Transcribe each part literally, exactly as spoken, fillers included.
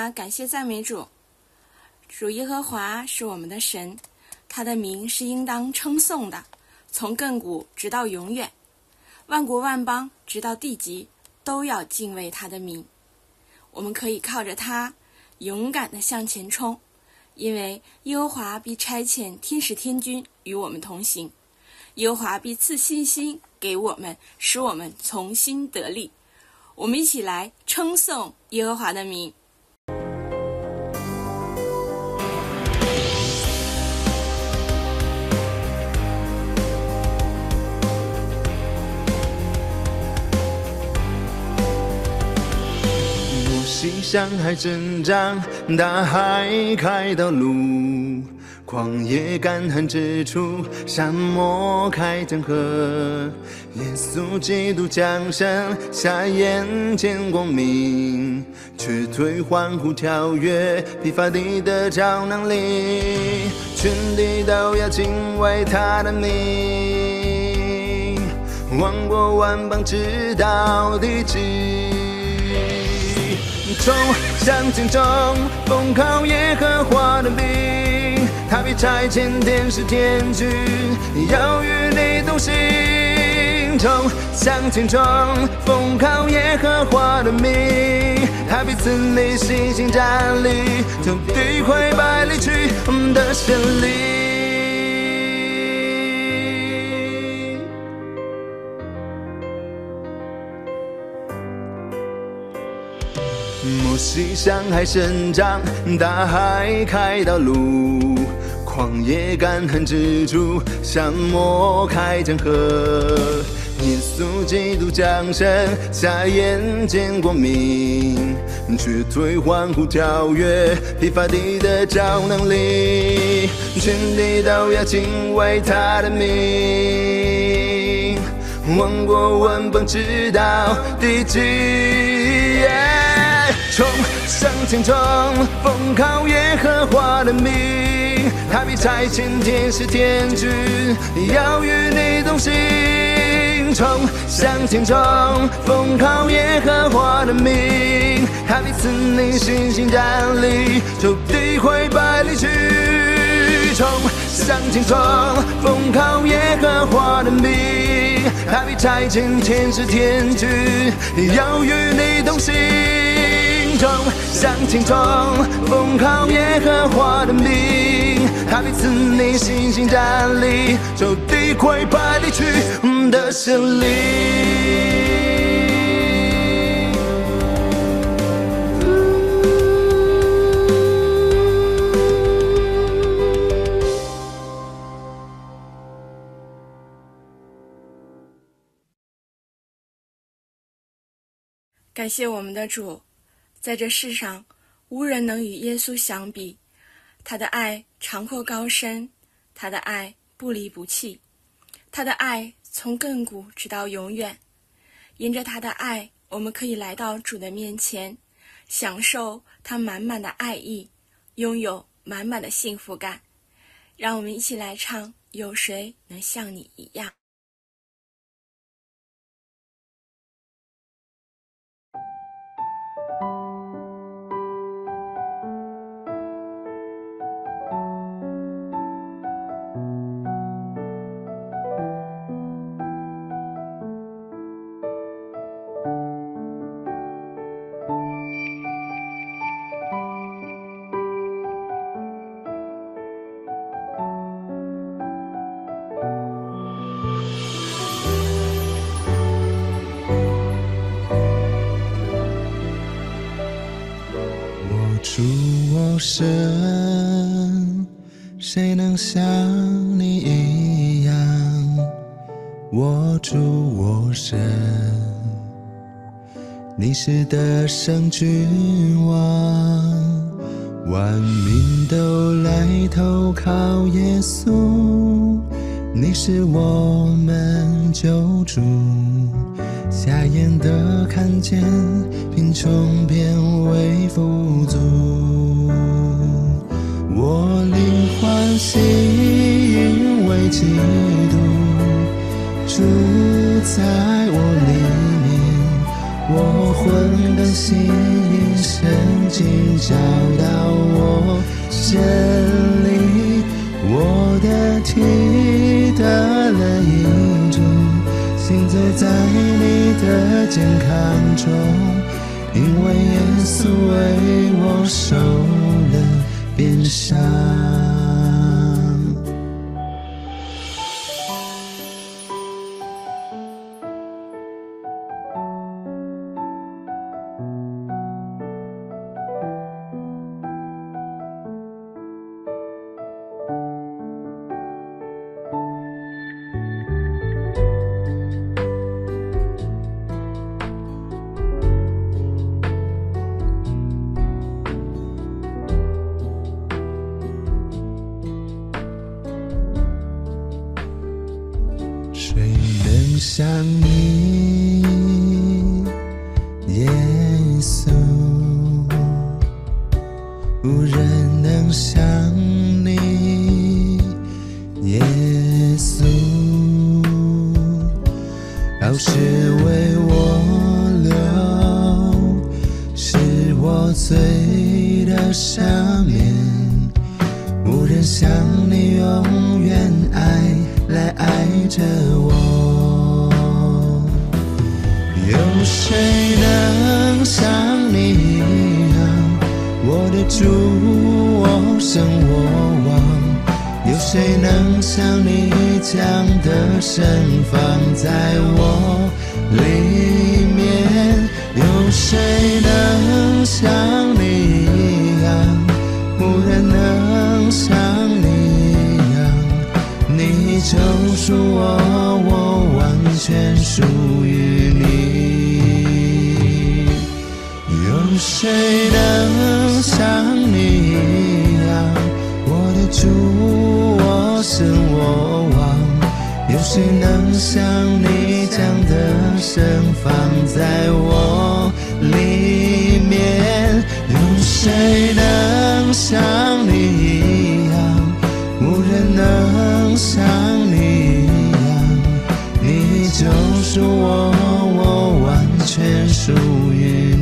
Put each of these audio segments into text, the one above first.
家感谢赞美主。主耶和华是我们的神，他的名是应当称颂的，从亘古直到永远。万国万邦直到地极都要敬畏他的名。我们可以靠着他勇敢地向前冲，因为耶和华必差遣天使天军与我们同行，耶和华必赐信心给我们，使我们重新得力。我们一起来称颂耶和华的名。 西山海挣扎，大海开道路，旷野干旱之处，沙漠开江河。耶稣基督降生，瞎眼见光明，瘸腿欢呼跳跃，疲乏地得着能力，全地都要敬畏他的名，万国万邦直到地极。冲向前冲，奉靠耶和华的名，他必差遣天使天军，要与你同行。冲向前冲，奉靠耶和华的名，他必赐你信心站立，就敌溃败离去的胜利。摩西向海伸张，大海开道路，旷野干旱之处，沙漠开江河。耶稣基督降生，瞎眼见光明，瘸腿欢呼跳跃，疲乏地得着能力，全地都要敬畏他的名，万国万邦直到地极。冲向前冲，奉靠耶和华的名，他必差遣天使天军，要与你同行。冲向前冲，奉靠耶和华的名，他必赐你信心站立，就敌溃败离去。冲向前冲，奉靠耶和华的名，他必差遣天使天军，要与你同行。冲向前冲，奉靠耶和华的名，他必赐你信心站立，就敌溃败离去的胜利。 感谢我们的主，在这世上无人能与耶稣相比，他的爱长阔高深，他的爱不离不弃，他的爱从亘古直到永远。因着他的爱，我们可以来到主的面前，享受他满满的爱意，拥有满满的幸福感。让我们一起来唱，有谁能像你一样。 主我神，谁能像你一样？我主我神，你是得胜君王，万民都来投靠耶稣，你是我们救主，瞎眼的看见，贫穷变为富足。我灵欢喜，因为基督住在我里面，我魂更新圣经教导我真理，我的体得了益处，行走在你的健康中，因为耶稣为我受了鞭伤。谁能像你，耶稣？无人能像你，耶稣。宝血为我流，是我罪的赦免。无人像你永远爱来爱着我，有谁能像你一样，我的主，我神我王？有谁能像你将得胜放在我里面？有谁能像你一样？无人能像你一样，你救赎我，我完全属于你。有谁能像你一样，我的主，我神我王？有谁能像你将得胜放在我里面？有谁能像你一样？无人能像你一样，你救赎我，我完全属于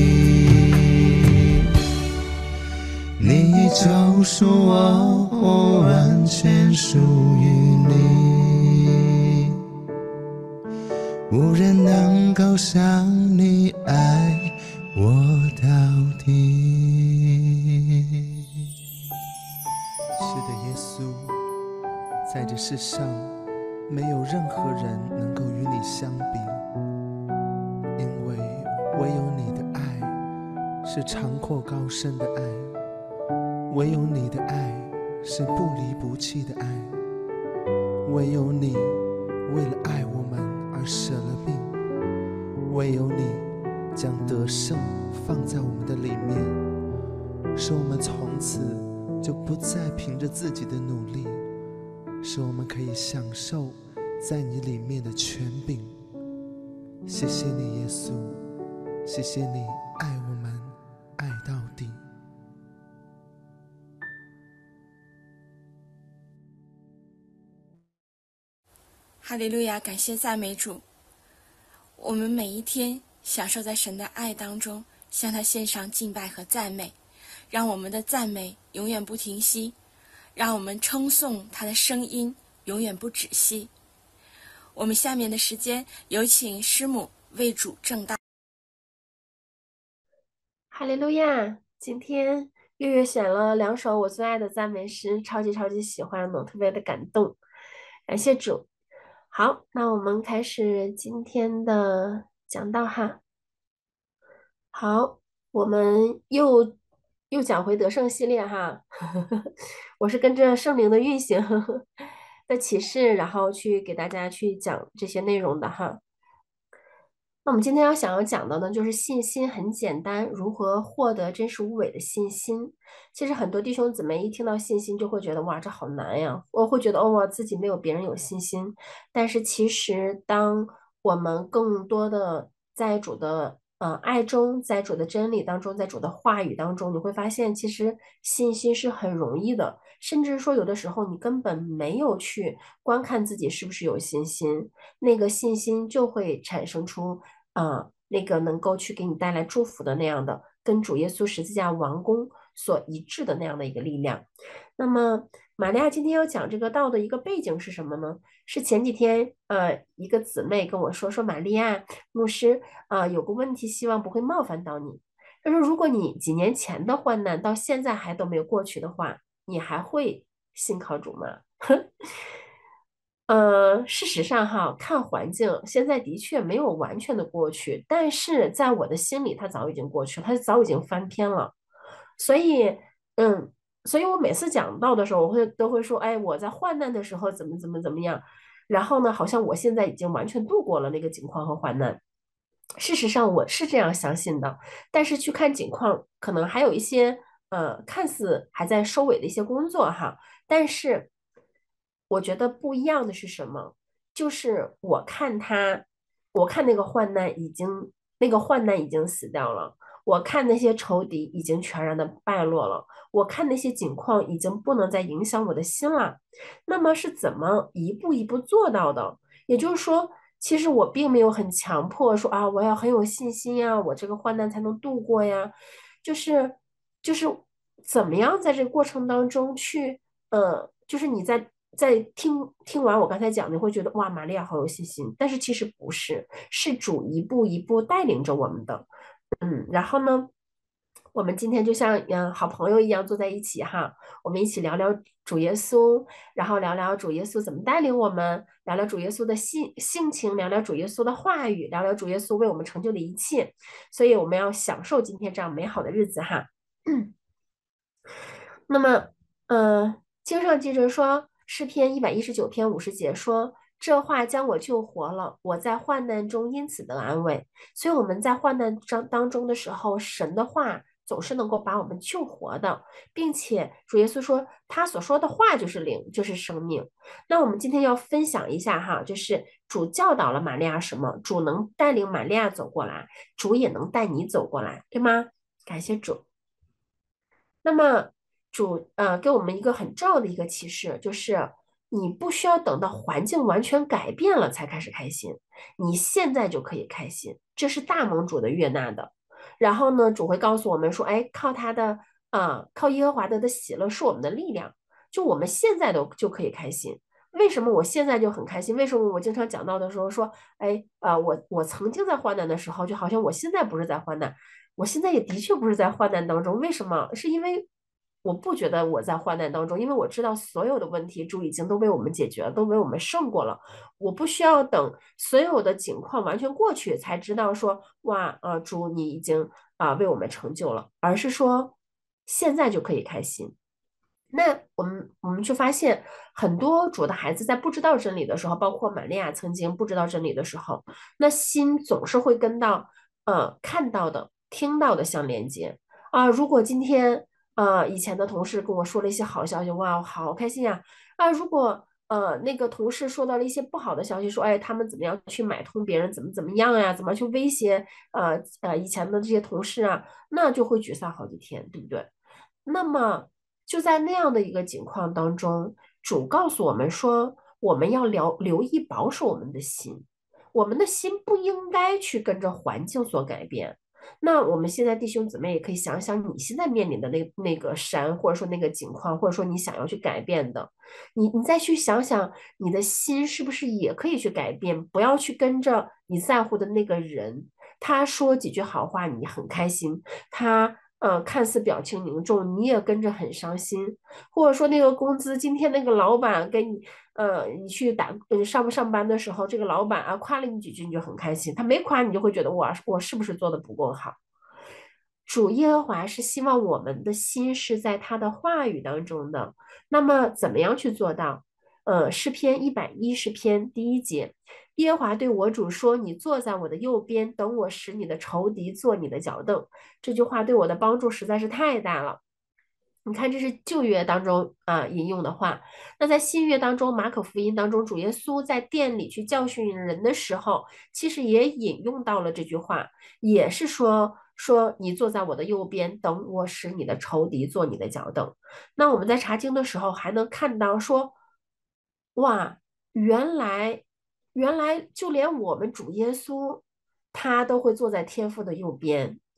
你。你救赎我，我完全属于你。无人能够像你爱我到底。是的，耶稣，在这世上没有任何人能够与你相比，因为唯有你的爱是长阔高深的爱，唯有你的爱是不离不弃的爱，唯有你为了爱我们而舍了命，唯有你将得胜放在我们的里面，使我们从此就不再凭着自己的努力，使我们可以享受在你里面的权柄。谢谢你，耶稣，谢谢你爱我们爱到底。 哈利路亚，感谢赞美主。我们每一天享受在神的爱当中，向他献上敬拜和赞美，让我们的赞美永远不停息，让我们称颂他的声音永远不止息。我们下面的时间有请师母为主正道。 哈利路亚！今天月月选了两首我最爱的赞美诗，超级超级喜欢的，特别的感动，感谢主。好，那我们开始今天的讲道哈。好，我们又又讲回得胜系列哈，我是跟着圣灵的运行的启示，然后去给大家去讲这些内容的哈。那我们今天要想要讲的呢，就是信心很简单，如何获得真实无伪的信心。其实很多弟兄姊妹一听到信心就会觉得哇，这好难呀，我会觉得哦，我自己没有别人有信心。但是其实当我们更多的在主的呃爱中，在主的真理当中，在主的话语当中，你会发现其实信心是很容易的，甚至说有的时候你根本没有去观看自己是不是有信心，那个信心就会产生出呃那个能够去给你带来祝福的那样的跟主耶稣十字架完工所一致的那样的一个力量。那么玛利亚今天要讲这个道的一个背景是什么呢？是前几天呃一个姊妹跟我说，说玛利亚牧师啊、呃、有个问题，希望不会冒犯到你。他说，如果你几年前的患难到现在还都没有过去的话，你还会信靠主吗？呃，事实上哈，看环境，现在的确没有完全的过去，但是在我的心里，它早已经过去了，它早已经翻篇了。所以，嗯，所以我每次讲到的时候，我会都会说，哎，我在患难的时候怎么怎么怎么样，然后呢，好像我现在已经完全度过了那个境况和患难。事实上，我是这样相信的，但是去看景况，可能还有一些呃，看似还在收尾的一些工作哈。但是我觉得不一样的是什么？就是我看他，我看那个患难已经，那个患难已经死掉了。我看那些仇敌已经全然的败落了。我看那些景况已经不能再影响我的心了。那么是怎么一步一步做到的？也就是说，其实我并没有很强迫说啊，我要很有信心呀，我这个患难才能度过呀。就是就是怎么样在这个过程当中去。呃，就是你在在听听完我刚才讲，你会觉得哇，玛利亚好有信心，但是其实不是，是主一步一步带领着我们的。嗯，然后呢，我们今天就像嗯好朋友一样坐在一起哈，我们一起聊聊主耶稣，然后聊聊主耶稣怎么带领我们，聊聊主耶稣的性性情，聊聊主耶稣的话语，聊聊主耶稣为我们成就的一切。所以我们要享受今天这样美好的日子哈。嗯，那么，呃，经上记着说，诗篇一百一十九篇五十节说，这话将我救活了，我在患难中因此得安慰。所以我们在患难当当中的时候，神的话总是能够把我们救活的，并且主耶稣说，他所说的话就是灵，就是生命。那我们今天要分享一下哈，就是主教导了玛利亚什么？主能带领玛利亚走过来，主也能带你走过来，对吗？感谢主。那么主呃给我们一个很重要的一个启示，就是你不需要等到环境完全改变了才开始开心，你现在就可以开心，这是大蒙主的悦纳的。然后呢，主会告诉我们说，哎，靠他的啊、呃靠耶和华的的喜乐是我们的力量，就我们现在都就可以开心。为什么我现在就很开心？为什么我经常讲到的时候说，哎，呃，我我曾经在患难的时候，就好像我现在不是在患难，我现在也的确不是在患难当中。为什么？是因为我不觉得我在患难当中，因为我知道所有的问题主已经都为我们解决了，都为我们胜过了。我不需要等所有的境况完全过去才知道说，哇，呃，主你已经啊、呃为我们成就了，而是说现在就可以开心。那我们我们就发现，很多主的孩子在不知道真理的时候，包括玛利亚曾经不知道真理的时候，那心总是会跟到呃看到的、听到的相连接啊。如果今天呃以前的同事跟我说了一些好消息，哇，好开心呀！啊，如果呃那个同事说到了一些不好的消息，说哎他们怎么样去买通别人，怎么怎么样呀，怎么去威胁呃呃以前的这些同事啊，那就会沮丧好几天，对不对？那么就在那样的一个境况当中，主告诉我们说，我们要留留意保守我们的心，我们的心不应该去跟着环境所改变。那我们现在弟兄姊妹也可以想想，你现在面临的那那个山，或者说那个境况，或者说你想要去改变的，你你再去想想，你的心是不是也可以去改变？不要去跟着你在乎的那个人，他说几句好话，你很开心，他呃看似表情凝重，你也跟着很伤心，或者说那个工资，今天那个老板给你呃你去打嗯上不上班的时候，这个老板啊夸了你几句，你就很开心，他没夸你就会觉得我我是不是做的不够好？主耶和华是希望我们的心是在他的话语当中的。那么怎么样去做到？呃，诗篇一百一十篇第一节，耶和华对我主说：“你坐在我的右边，等我使你的仇敌做你的脚凳。”这句话对我的帮助实在是太大了。你看，这是旧约当中啊、呃引用的话。那在新约当中，马可福音当中，主耶稣在店里去教训人的时候，其实也引用到了这句话，也是说说你坐在我的右边，等我使你的仇敌做你的脚凳。那我们在查经的时候还能看到说，哇，原来原来就连我们主耶稣，他都会坐在天父的右边。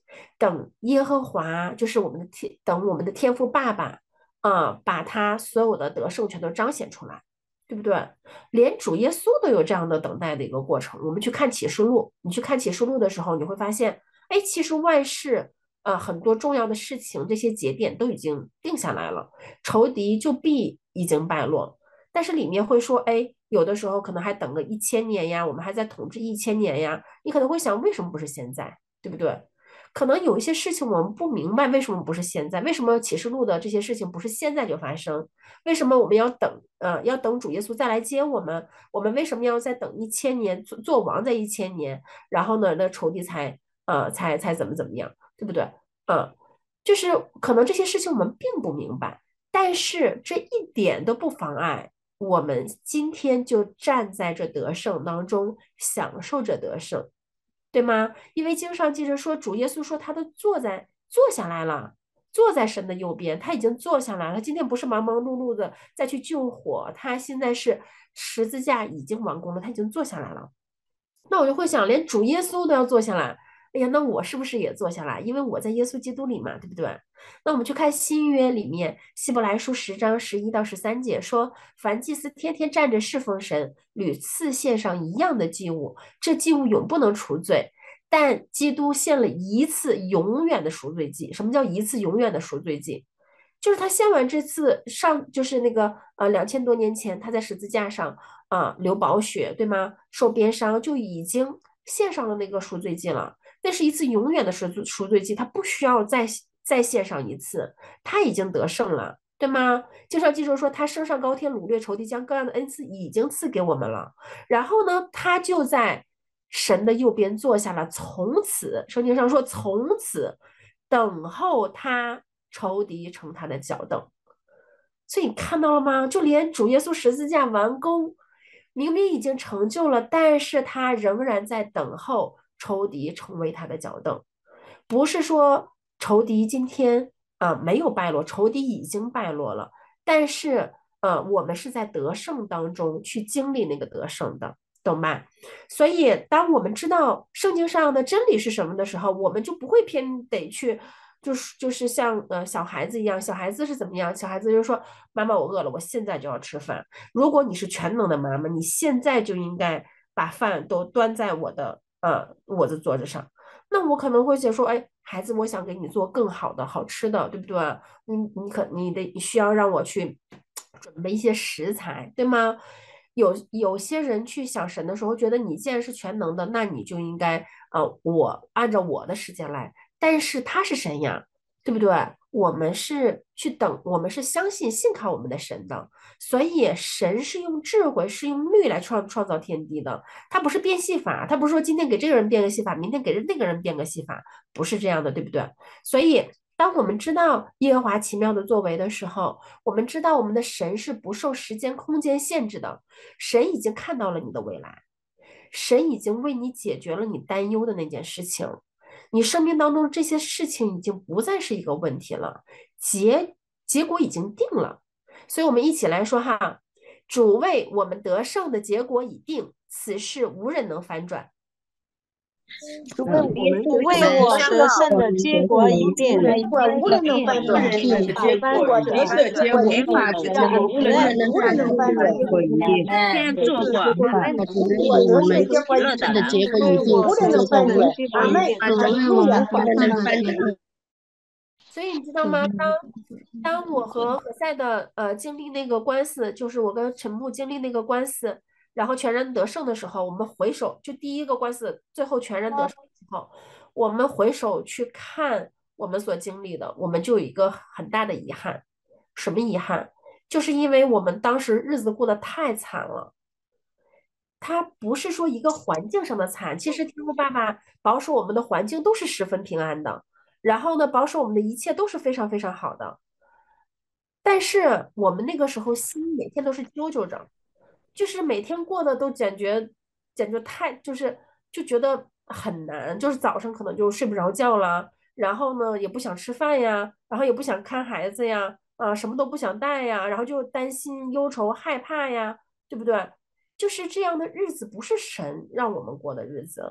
等耶和华就是我们的天，等我们的天父爸爸啊，把他所有的得胜全都彰显出来，对不对？连主耶稣都有这样的等待的一个过程。我们去看启示录，你去看启示录的时候，你会发现，哎，其实万事。呃，很多重要的事情，这些节点都已经定下来了，仇敌就必已经败落。但是里面会说，哎，有的时候可能还等个一千年呀，我们还在统治一千年呀。你可能会想，为什么不是现在，对不对？可能有一些事情我们不明白，为什么不是现在？为什么启示录的这些事情不是现在就发生？为什么我们要等？呃，要等主耶稣再来接我们？我们为什么要再等一千年，做做王在一千年？然后呢，那仇敌才呃才才怎么怎么样，对不对？嗯，就是可能这些事情我们并不明白，但是这一点都不妨碍我们今天就站在这得胜当中，享受着得胜。对吗？因为经上记着说，主耶稣说他都坐在坐下来了，坐在神的右边，他已经坐下来了。今天不是忙忙碌碌的再去救火，他现在是十字架已经完工了，他已经坐下来了。那我就会想，连主耶稣都要坐下来，哎呀，那我是不是也坐下来？因为我在耶稣基督里嘛，对不对？那我们去看新约里面，希伯来书十章十一到十三节说，凡祭司天天站着侍奉神，屡次献上一样的祭物，这祭物永不能除罪。但基督献了一次永远的赎罪祭。什么叫一次永远的赎罪祭？就是他献完这次上，就是那个呃两千多年前他在十字架上啊、呃流宝血，对吗？受鞭伤就已经献上了那个赎罪祭了。那是一次永远的赎罪赎罪祭，他不需要再再献上一次，他已经得胜了，对吗？经上记着说，他升上高天，掳掠仇敌，将各样的恩赐已经赐给我们了。然后呢，他就在神的右边坐下了，从此圣经上说，从此等候他仇敌成他的脚凳。所以你看到了吗？就连主耶稣十字架完工，明明已经成就了，但是他仍然在等候仇敌成为他的脚凳。不是说仇敌今天啊、呃没有败落，仇敌已经败落了，但是呃我们是在得胜当中去经历那个得胜的，懂吧？所以当我们知道圣经上的真理是什么的时候，我们就不会偏得去。就是就是像呃小孩子一样，小孩子是怎么样？小孩子就说：“妈妈，我饿了，我现在就要吃饭。”如果你是全能的妈妈，你现在就应该把饭都端在我的呃我的桌子上。那我可能会写说：“哎，孩子，我想给你做更好的、好吃的，对不对？你你可你得你需要让我去准备一些食材，对吗？”有有些人去想神的时候，觉得你既然是全能的，那你就应该呃我按照我的时间来。但是他是神呀，对不对？我们是去等，我们是相信、信靠我们的神的，所以神是用智慧、是用律来创创造天地的，他不是变戏法，他不是说今天给这个人变个戏法，明天给那个人变个戏法，不是这样的，对不对？所以，当我们知道耶和华奇妙的作为的时候，我们知道我们的神是不受时间、空间限制的，神已经看到了你的未来，神已经为你解决了你担忧的那件事情。你生命当中这些事情已经不再是一个问题了，结结果已经定了。所以，我们一起来说哈，主为我们得胜的结果已定，此事无人能反转。 主为我们为我得胜的结果已定， 无人能翻转，翻过得胜的结果已定，无人能翻转，结果已定。 先做过， 我们结果已定的结果已定，无人能翻转。阿妹，无人能翻转。 所以你知道吗？当当我和何塞的呃经历那个官司，就是我跟陈木经历那个官司，然后全然得胜的时候，我们回首就第一个官司最后全然得胜的时候，我们回首去看我们所经历的，我们就有一个很大的遗憾。什么遗憾？就是因为我们当时日子过得太惨了。它不是说一个环境上的惨，其实天父爸爸保守我们的环境都是十分平安的。然后呢，保守我们的一切都是非常非常好的，但是我们那个时候心每天都是揪揪着，就是每天过得都感觉简直太就是就觉得很难，就是早上可能就睡不着觉了，然后呢也不想吃饭呀，然后也不想看孩子呀，啊什么都不想带呀，然后就担心、忧愁、害怕呀，对不对？就是这样的日子不是神让我们过的日子。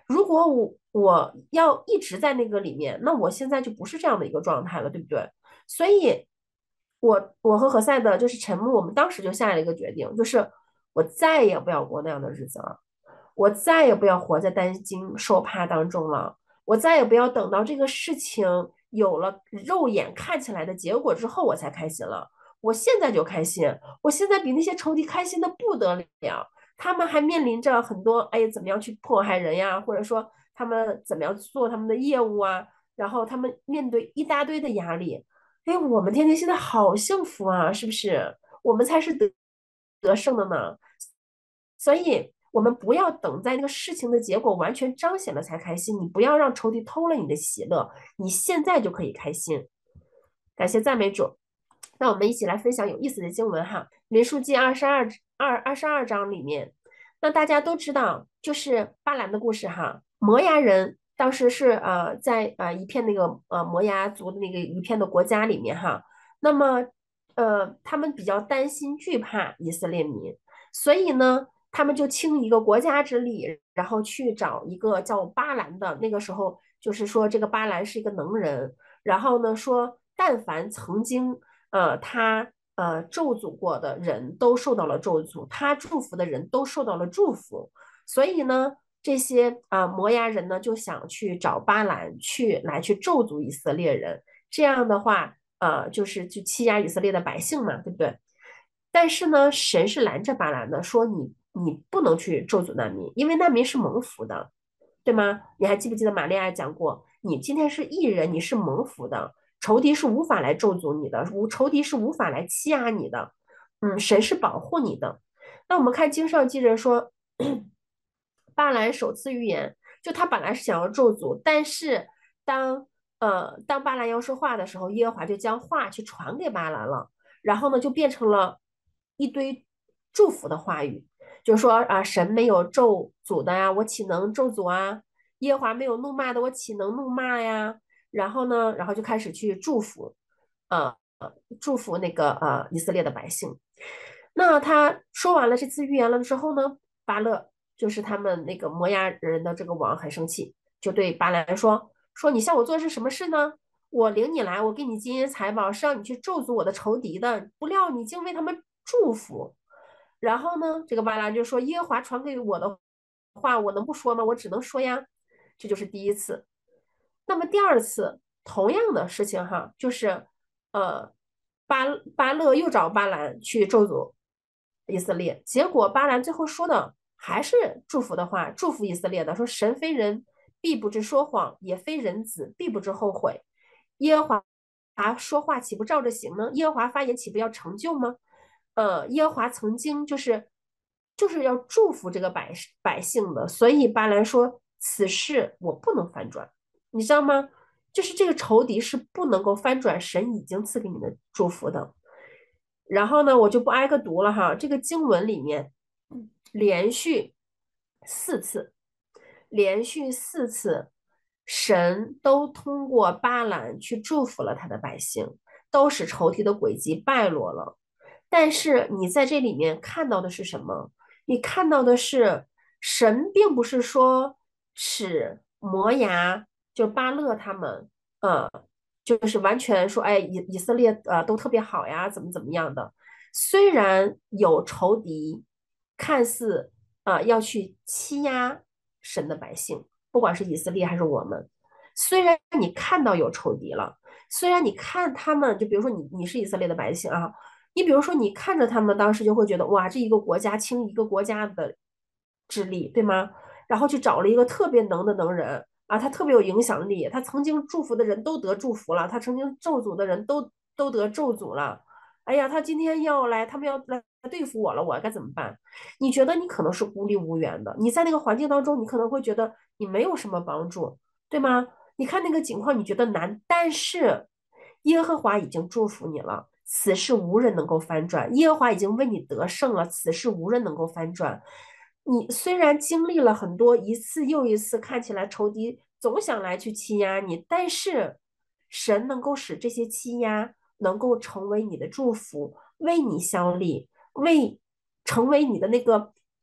如果我我要一直在那个里面，那我现在就不是这样的一个状态了，对不对？所以我我和何塞的就是陈木，我们当时就下了一个决定，就是我再也不要过那样的日子了，我再也不要活在担惊受怕当中了，我再也不要等到这个事情有了肉眼看起来的结果之后我才开心了。我现在就开心，我现在比那些仇敌开心的不得了。他们还面临着很多，哎，怎么样去迫害人呀，或者说他们怎么样做他们的业务啊，然后他们面对一大堆的压力。哎，我们天天现在好幸福啊，是不是？我们才是得得胜的呢。所以，我们不要等在那个事情的结果完全彰显了才开心，你不要让仇敌偷了你的喜乐，你现在就可以开心。感谢赞美主。那我们一起来分享有意思的经文哈，民数记二十二二二十二章里面，那大家都知道，就是巴兰的故事哈。摩崖人当时是呃在呃一片那个呃摩崖族的那个一片的国家里面哈，那么呃他们比较担心惧怕以色列民，所以呢，他们就倾一个国家之力，然后去找一个叫巴兰的，那个时候就是说这个巴兰是一个能人，然后呢说但凡曾经呃他呃咒诅过的人都受到了咒诅，他祝福的人都受到了祝福，所以呢这些啊、呃、摩崖人呢就想去找巴兰去来去咒诅以色列人，这样的话呃就是去欺压以色列的百姓嘛，对不对？但是呢，神是拦着巴兰的，说你你不能去咒诅难民，因为难民是蒙福的，对吗？你还记不记得玛利亚讲过，你今天是义人，你是蒙福的，仇敌是无法来咒诅你的，无仇敌是无法来欺压你的，嗯，神是保护你的。那我们看经上记着说，巴兰首次预言，就他本来是想要咒诅，但是当呃当巴兰要说话的时候，耶和华就将话去传给巴兰了，然后呢就变成了一堆祝福的话语，就是说啊，神没有咒诅的呀，我岂能咒诅啊？耶和华没有怒骂的，我岂能怒骂呀？然后呢，然后就开始去祝福，呃，祝福那个呃以色列的百姓。那他说完了这次预言了之后呢，巴勒就是他们那个摩押人的这个王很生气，就对巴兰说：“说你向我做的是什么事呢？我领你来，我给你金银财宝，是让你去咒诅我的仇敌的。不料你竟为他们祝福。”然后呢，这个巴兰就说：“耶和华传给我的话，我能不说吗？我只能说呀。”这就是第一次。那么第二次同样的事情哈，就是呃巴巴勒又找巴兰去咒诅以色列，结果巴兰最后说的还是祝福的话，祝福以色列的，说神非人，必不知说谎；也非人子，必不知后悔。耶和华说话岂不照着行呢？耶和华发言岂不要成就吗？呃，耶和华曾经就是就是要祝福这个百百姓的，所以巴兰说此事我不能反转，你知道吗？就是这个仇敌是不能够翻转神已经赐给你的祝福的。然后呢，我就不挨个读了哈。这个经文里面连续四次，连续四次，神都通过巴兰去祝福了他的百姓，都使仇敌的诡计败落了。但是你在这里面看到的是什么？你看到的是神并不是说使摩押，就巴勒他们，呃，就是完全说，哎，以以色列呃都特别好呀，怎么怎么样的。虽然有仇敌，看似呃要去欺压神的百姓，不管是以色列还是我们，虽然你看到有仇敌了，虽然你看他们，就比如说你你是以色列的百姓啊，你比如说你看着他们，当时就会觉得哇，这一个国家倾一个国家的之力，对吗？然后去找了一个特别能的能人。啊，他特别有影响力，他曾经祝福的人都得祝福了，他曾经咒诅的人都都得咒诅了。哎呀，他今天要来，他们要来对付我了，我该怎么办？你觉得你可能是孤立无援的，你在那个环境当中，你可能会觉得你没有什么帮助，对吗？你看那个情况，你觉得难，但是耶和华已经祝福你了，此事无人能够翻转。耶和华已经为你得胜了，此事无人能够翻转。你虽然经历了很多一次又一次看起来仇敌总想来去欺压你，但是神能够使这些欺压能够成为你的祝福，为你效力，为成为你的那个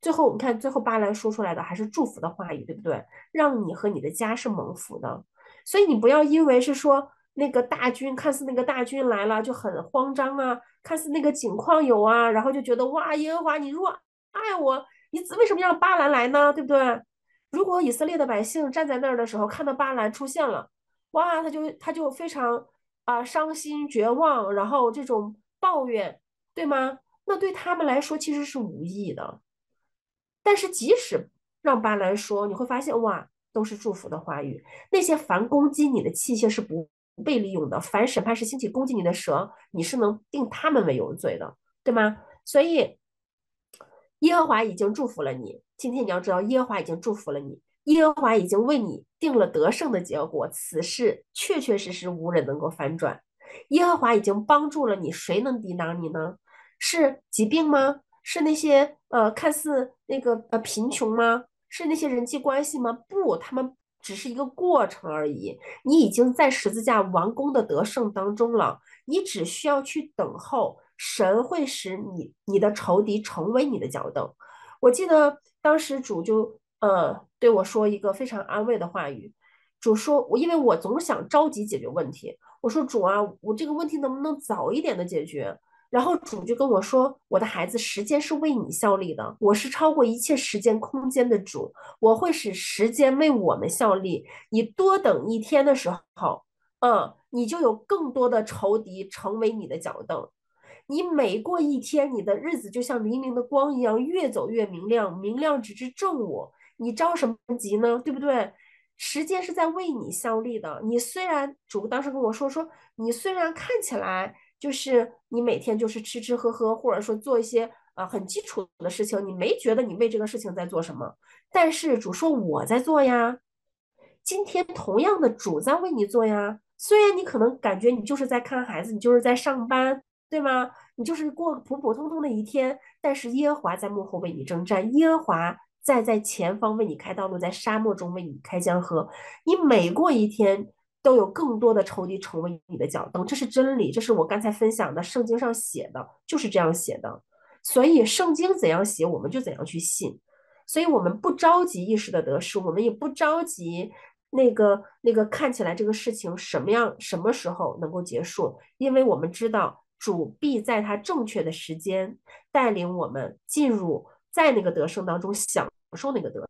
最后你看，最后巴兰说出来的还是祝福的话语，对不对？让你和你的家是蒙福的。所以你不要因为是说那个大军，看似那个大军来了就很慌张啊，看似那个景况有啊，然后就觉得哇，耶和华，你如果爱我，你为什么让巴兰来呢？对不对？如果以色列的百姓站在那儿的时候，看到巴兰出现了，哇，他就他就非常啊、伤心绝望，然后这种抱怨，对吗？那对他们来说其实是无益的。但是即使让巴兰说，你会发现哇，都是祝福的话语。那些凡攻击你的器械是不被利用的，凡审判时兴起攻击你的蛇，你是能定他们为有罪的，对吗？所以耶和华已经祝福了你。今天你要知道，耶和华已经祝福了你，耶和华已经为你定了得胜的结果，此事确确实实无人能够反转。耶和华已经帮助了你，谁能抵挡你呢？是疾病吗？是那些呃看似那个呃贫穷吗？是那些人际关系吗？不，他们只是一个过程而已。你已经在十字架完工的得胜当中了，你只需要去等候，神会使你你的仇敌成为你的脚凳。我记得当时主就呃对我说一个非常安慰的话语，主说我因为我总想着急解决问题，我说主啊，我这个问题能不能早一点的解决？然后主就跟我说：“我的孩子，时间是为你效力的，我是超过一切时间空间的主，我会使时间为我们效力。你多等一天的时候，嗯，你就有更多的仇敌成为你的脚凳。你每过一天，你的日子就像黎明的光一样，越走越明亮，明亮直至正午。你着什么急呢？对不对？时间是在为你效力的。你虽然主当时跟我说说，你虽然看起来就是你每天就是吃吃喝喝，或者说做一些啊、呃、很基础的事情，你没觉得你为这个事情在做什么，但是主说我在做呀。今天同样的主在为你做呀。虽然你可能感觉你就是在看孩子，你就是在上班，对吗？你就是过普普通通的一天，但是耶和华在幕后为你征战，耶和华在在前方为你开道路，在沙漠中为你开江河。你每过一天，都有更多的仇敌成为你的脚蹬，这是真理，这是我刚才分享的，圣经上写的，就是这样写的。所以圣经怎样写，我们就怎样去信。所以我们不着急一时的得失，我们也不着急那个那个看起来这个事情什么样什么时候能够结束，因为我们知道主必在他正确的时间带领我们进入在那个得胜当中享受那个得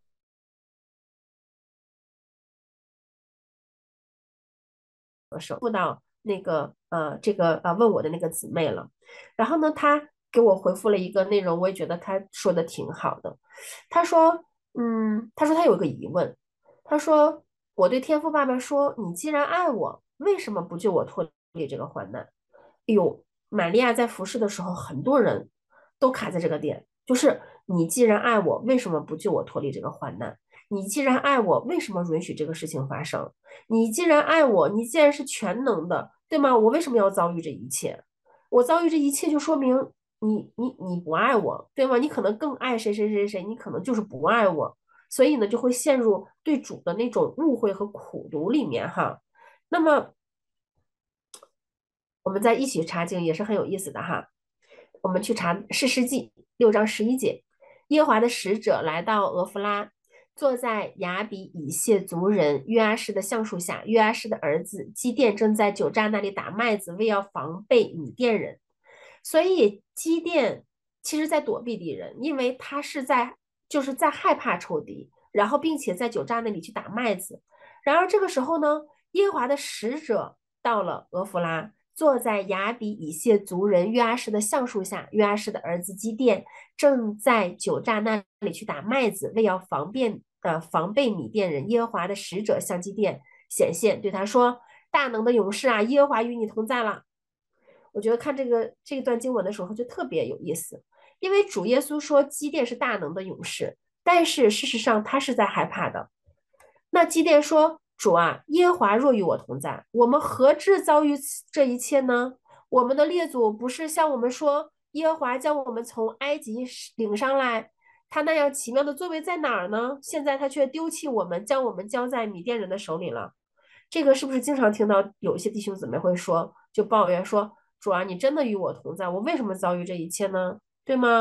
胜。问到那个呃这个呃问我的那个姊妹了，然后呢，她给我回复了一个内容，我也觉得她说的挺好的。她说，嗯，她说她有个疑问，她说我对天父爸爸说，你既然爱我，为什么不救我脱离这个患难？哎呦，玛利亚在服侍的时候，很多人都卡在这个点，就是你既然爱我，为什么不救我脱离这个患难？你既然爱我，为什么允许这个事情发生？你既然爱我，你既然是全能的，对吗？我为什么要遭遇这一切？我遭遇这一切，就说明你你你不爱我，对吗？你可能更爱谁谁谁谁，你可能就是不爱我，所以呢，就会陷入对主的那种误会和苦读里面哈。那么我们再一起查经也是很有意思的哈。我们去查士师记六章十一节，耶和华的使者来到俄弗拉，坐在雅比以谢族人约阿施的橡树下。约阿施的儿子基甸正在酒榨那里打麦子，为要防备米甸人。所以基甸其实在躲避敌人，因为他是在就是在害怕仇敌，然后并且在酒榨那里去打麦子。然而这个时候呢，耶和华的使者到了俄弗拉，坐在雅比以谢族人约阿施的橡树下。约阿施的儿子基甸正在酒榨那里去打麦子，为要防便呃防备米甸人。耶和华的使者向基甸显现，对他说：大能的勇士啊，耶和华与你同在了。我觉得看这个这段经文的时候就特别有意思，因为主耶稣说基甸是大能的勇士，但是事实上他是在害怕的。那基甸说：主啊，耶和华若与我同在，我们何至遭遇这一切呢？我们的列祖不是向我们说，耶和华将我们从埃及领上来，他那样奇妙的作为在哪儿呢？现在他却丢弃我们，将我们交在米甸人的手里了。这个是不是经常听到有一些弟兄姊妹会说，就抱怨说：主啊，你真的与我同在，我为什么遭遇这一切呢？对吗？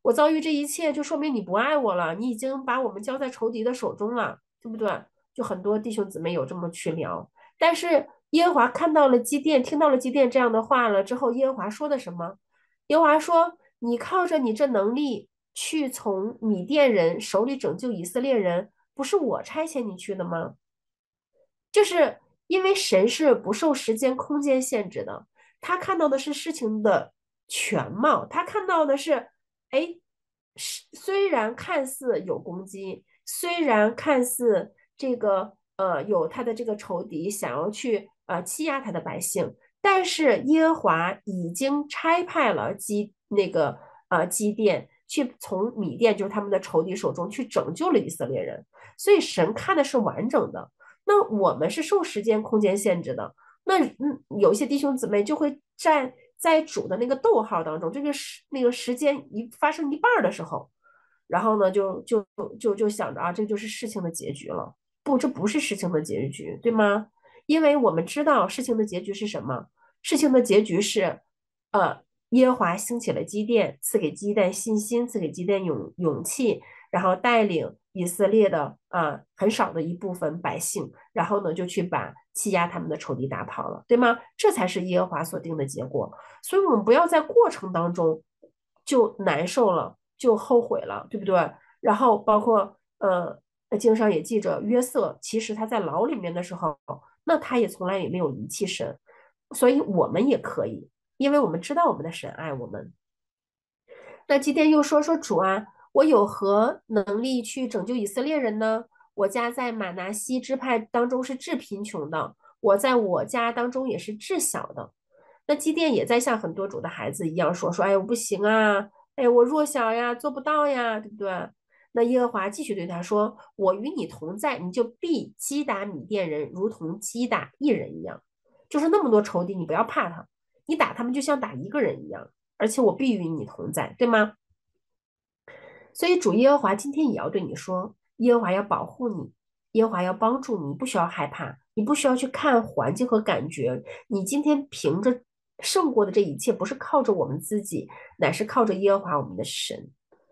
我遭遇这一切，就说明你不爱我了，你已经把我们交在仇敌的手中了，对不对？就很多弟兄姊妹有这么去聊，但是耶和华看到了基甸，听到了基甸这样的话了之后，耶和华说的什么？耶和华说：“你靠着你这能力去从米甸人手里拯救以色列人，不是我差遣你去的吗？”就是因为神是不受时间、空间限制的，他看到的是事情的全貌，他看到的是，哎，是虽然看似有攻击，虽然看似这个呃有他的这个仇敌想要去呃欺压他的百姓，但是耶和华已经差派了基那个呃基甸去从米甸就是他们的仇敌手中去拯救了以色列人，所以神看的是完整的。那我们是受时间空间限制的，那嗯，有些弟兄姊妹就会站在主的那个逗号当中，这个时那个时间一发生一半的时候，然后呢，就就就就想着啊，这就是事情的结局了。不，这不是事情的结局，对吗？因为我们知道事情的结局是什么，事情的结局是，呃，耶和华兴起了基甸，赐给基甸信心，赐给基甸勇勇气，然后带领以色列的啊、呃、很少的一部分百姓，然后呢就去把欺压他们的仇敌打跑了，对吗？这才是耶和华所定的结果。所以我们不要在过程当中就难受了，就后悔了，对不对？然后包括呃，经上也记着约瑟，其实他在牢里面的时候，那他也从来也没有离弃神，所以我们也可以，因为我们知道我们的神爱我们。那基甸又说说主啊，我有何能力去拯救以色列人呢？我家在马拿西支派当中是至贫穷的，我在我家当中也是至小的。那基甸也在像很多主的孩子一样说说，哎，我不行啊，哎，我弱小呀，做不到呀，对不对？那耶和华继续对他说：“我与你同在，你就必击打米甸人，如同击打一人一样。就是那么多仇敌，你不要怕他，你打他们就像打一个人一样。而且我必与你同在，对吗？所以主耶和华今天也要对你说，耶和华要保护你，耶和华要帮助你，不需要害怕，你不需要去看环境和感觉，你今天凭着胜过的这一切，不是靠着我们自己，乃是靠着耶和华我们的神。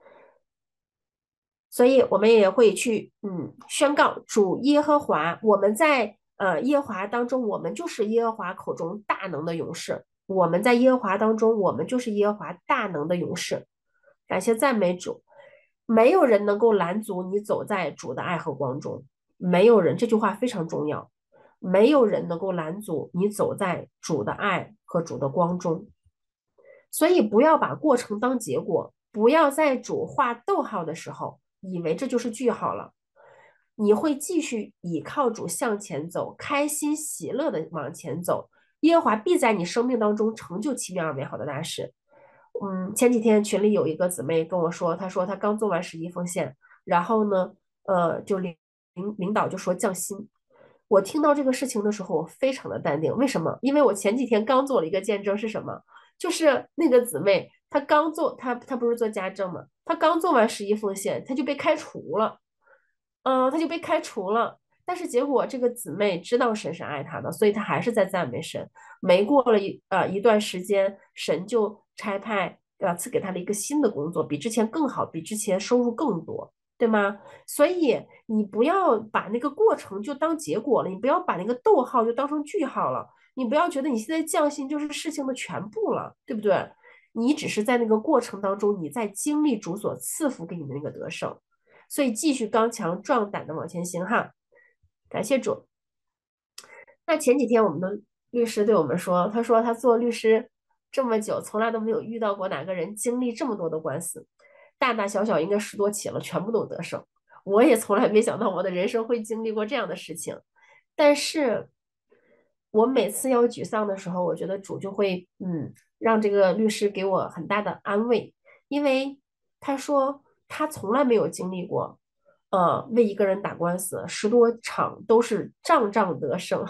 所以我们也会去嗯宣告主耶和华，我们在呃耶和华当中，我们就是耶和华口中大能的勇士。我们在耶和华当中，我们就是耶和华大能的勇士。感谢赞美主，没有人能够拦阻你走在主的爱和光中，没有人，这句话非常重要，没有人能够拦阻你走在主的爱和主的光中。所以不要把过程当结果，不要在主画逗号的时候以为这就是句号了。你会继续倚靠主向前走，开心喜乐的往前走。耶和华必在你生命当中成就奇妙而美好的大事。嗯，前几天群里有一个姊妹跟我说，她说她刚做完十一奉献，然后呢，呃，就领领领导就说降薪。我听到这个事情的时候，我非常的淡定。为什么？因为我前几天刚做了一个见证，是什么？就是那个姊妹，她刚做，她她不是做家政嘛，她刚做完十一奉献，她就被开除了。嗯、呃，她就被开除了。但是结果这个姊妹知道神是爱她的，所以她还是在赞美神。没过了一呃一段时间，神就差派呃赐给她了一个新的工作，比之前更好，比之前收入更多，对吗？所以你不要把那个过程就当结果了，你不要把那个逗号就当成句号了，你不要觉得你现在降薪就是事情的全部了，对不对？你只是在那个过程当中，你在经历主所赐福给你的那个得胜，所以继续刚强壮胆的往前行哈。感谢主。那前几天我们的律师对我们说，他说他做律师这么久，从来都没有遇到过哪个人经历这么多的官司，大大小小应该十多起了，全部都得胜。我也从来没想到我的人生会经历过这样的事情，但是我每次要沮丧的时候，我觉得主就会嗯让这个律师给我很大的安慰，因为他说他从来没有经历过。呃，为一个人打官司，十多场都是仗仗得胜。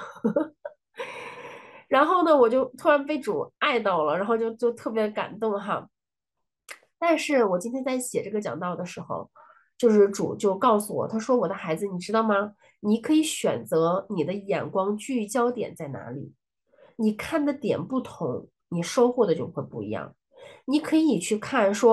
然后呢，我就突然被主爱到了，然后就就特别感动哈。但是我今天在写这个讲道的时候，就是主就告诉我，他说：“我的孩子，你知道吗？你可以选择你的眼光聚焦点在哪里，你看的点不同，你收获的就会不一样。你可以去看说。”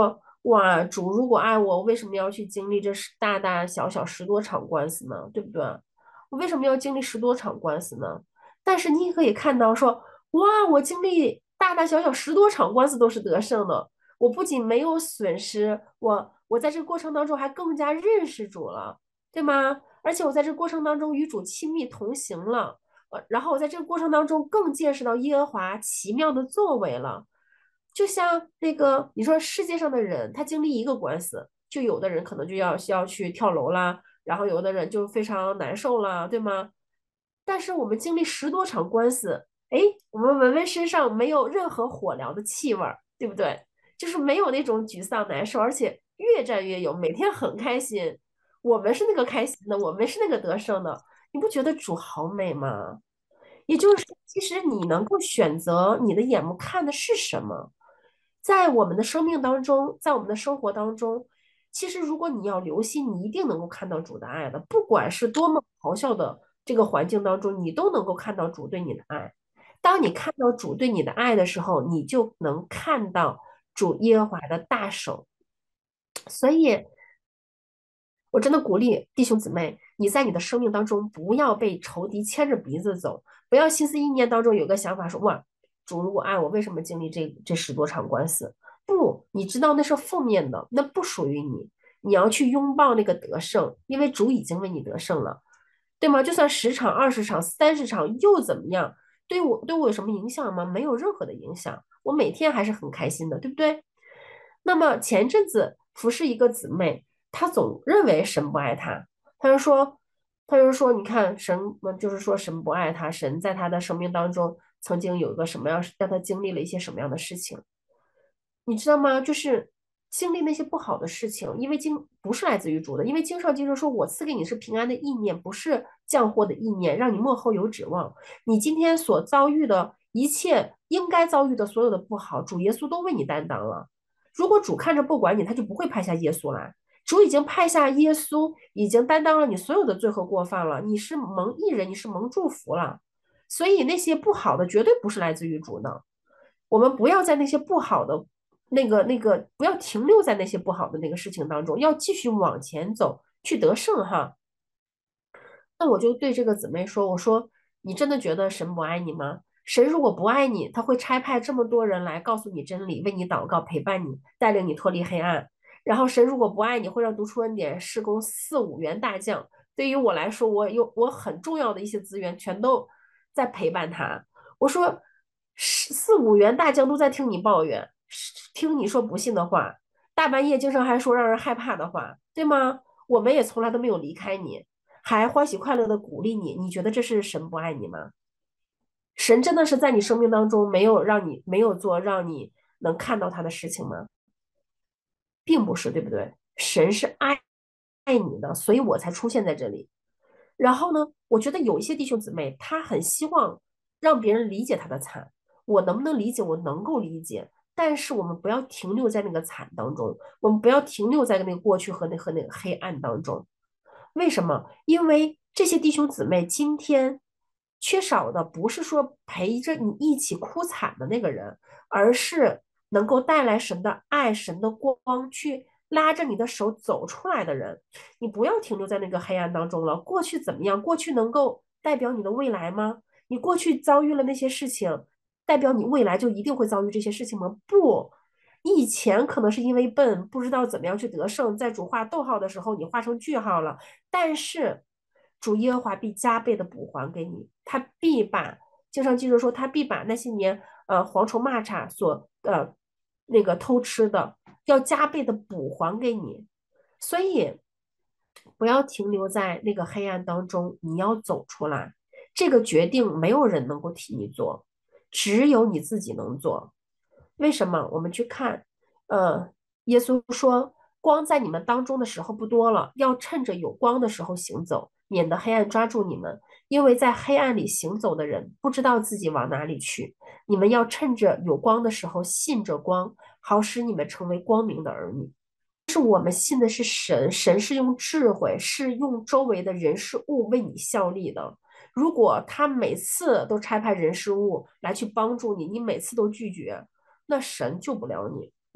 哇，主如果爱我，为什么要去经历这十大大小小十多场官司呢？对不对？我为什么要经历十多场官司呢？但是你也可以看到说，哇，我经历大大小小十多场官司都是得胜的。我不仅没有损失，我我在这个过程当中还更加认识主了，对吗？而且我在这个过程当中与主亲密同行了，呃，然后我在这个过程当中更见识到耶和华奇妙的作为了。就像那个你说世界上的人，他经历一个官司，就有的人可能就要需要去跳楼啦，然后有的人就非常难受了，对吗？但是我们经历十多场官司，哎，我们文文身上没有任何火燎的气味儿，对不对？就是没有那种沮丧难受，而且越战越勇，每天很开心。我们是那个开心的，我们是那个得胜的，你不觉得主好美吗？也就是说，其实你能够选择你的眼目看的是什么，在我们的生命当中，在我们的生活当中，其实如果你要留心，你一定能够看到主的爱的，不管是多么咆哮的这个环境当中，你都能够看到主对你的爱。当你看到主对你的爱的时候，你就能看到主耶和华的大手。所以，我真的鼓励弟兄姊妹，你在你的生命当中不要被仇敌牵着鼻子走，不要心思意念当中有个想法说，哇，主如果爱我，为什么经历这这十多场官司？不，你知道那是负面的，那不属于你，你要去拥抱那个得胜，因为主已经为你得胜了，对吗？就算十场、二十场、三十场又怎么样？对我对我有什么影响吗？没有任何的影响，我每天还是很开心的，对不对？那么前阵子服侍一个姊妹，她总认为神不爱她，她就说，她就说，你看神，就是说神不爱她，神在她的生命当中曾经有一个什么样，让她经历了一些什么样的事情，你知道吗？就是经历那些不好的事情，因为经不是来自于主的，因为经上经上说，我赐给你是平安的意念，不是降祸的意念，让你幕后有指望。你今天所遭遇的一切应该遭遇的所有的不好，主耶稣都为你担当了。如果主看着不管你，他就不会派下耶稣来。主已经派下耶稣，已经担当了你所有的罪和过犯了。你是蒙义人，你是蒙祝福了。所以那些不好的绝对不是来自于主的。我们不要在那些不好的那个那个，不要停留在那些不好的那个事情当中，要继续往前走，去得胜哈。那我就对这个姊妹说：“我说你真的觉得神不爱你吗？神如果不爱你，他会差派这么多人来告诉你真理，为你祷告，陪伴你，带领你脱离黑暗。然后神如果不爱你，会让读出恩典施工四五员大将。对于我来说，我有我很重要的一些资源全都在陪伴他。我说四五员大将都在听你抱怨，听你说不幸的话，大半夜经常还说让人害怕的话，对吗？我们也从来都没有离开你。”还欢喜快乐的鼓励你，你觉得这是神不爱你吗？神真的是在你生命当中没有让你没有做让你能看到他的事情吗？并不是，对不对？神是爱爱你的，所以我才出现在这里。然后呢，我觉得有一些弟兄姊妹，他很希望让别人理解他的惨，我能不能理解？我能够理解，但是我们不要停留在那个惨当中，我们不要停留在那个过去和那和那个黑暗当中。为什么？因为这些弟兄姊妹今天缺少的不是说陪着你一起哭惨的那个人，而是能够带来神的爱、神的光，去拉着你的手走出来的人。你不要停留在那个黑暗当中了。过去怎么样？过去能够代表你的未来吗？你过去遭遇了那些事情，代表你未来就一定会遭遇这些事情吗？不。你以前可能是因为笨，不知道怎么样去得胜，在主画逗号的时候，你画成句号了。但是主耶和华必加倍的补还给你，他必把经上记着说，他必把那些年呃蝗虫螞蚱所呃那个偷吃的，要加倍的补还给你。所以不要停留在那个黑暗当中，你要走出来。这个决定没有人能够替你做，只有你自己能做。为什么？我们去看，呃，耶稣说，光在你们当中的时候不多了，要趁着有光的时候行走，免得黑暗抓住你们。因为在黑暗里行走的人，不知道自己往哪里去。你们要趁着有光的时候信着光，好使你们成为光明的儿女。是我们信的是神，神是用智慧，是用周围的人事物为你效力的。如果他每次都差派人事物来去帮助你，你每次都拒绝，那神救不了你，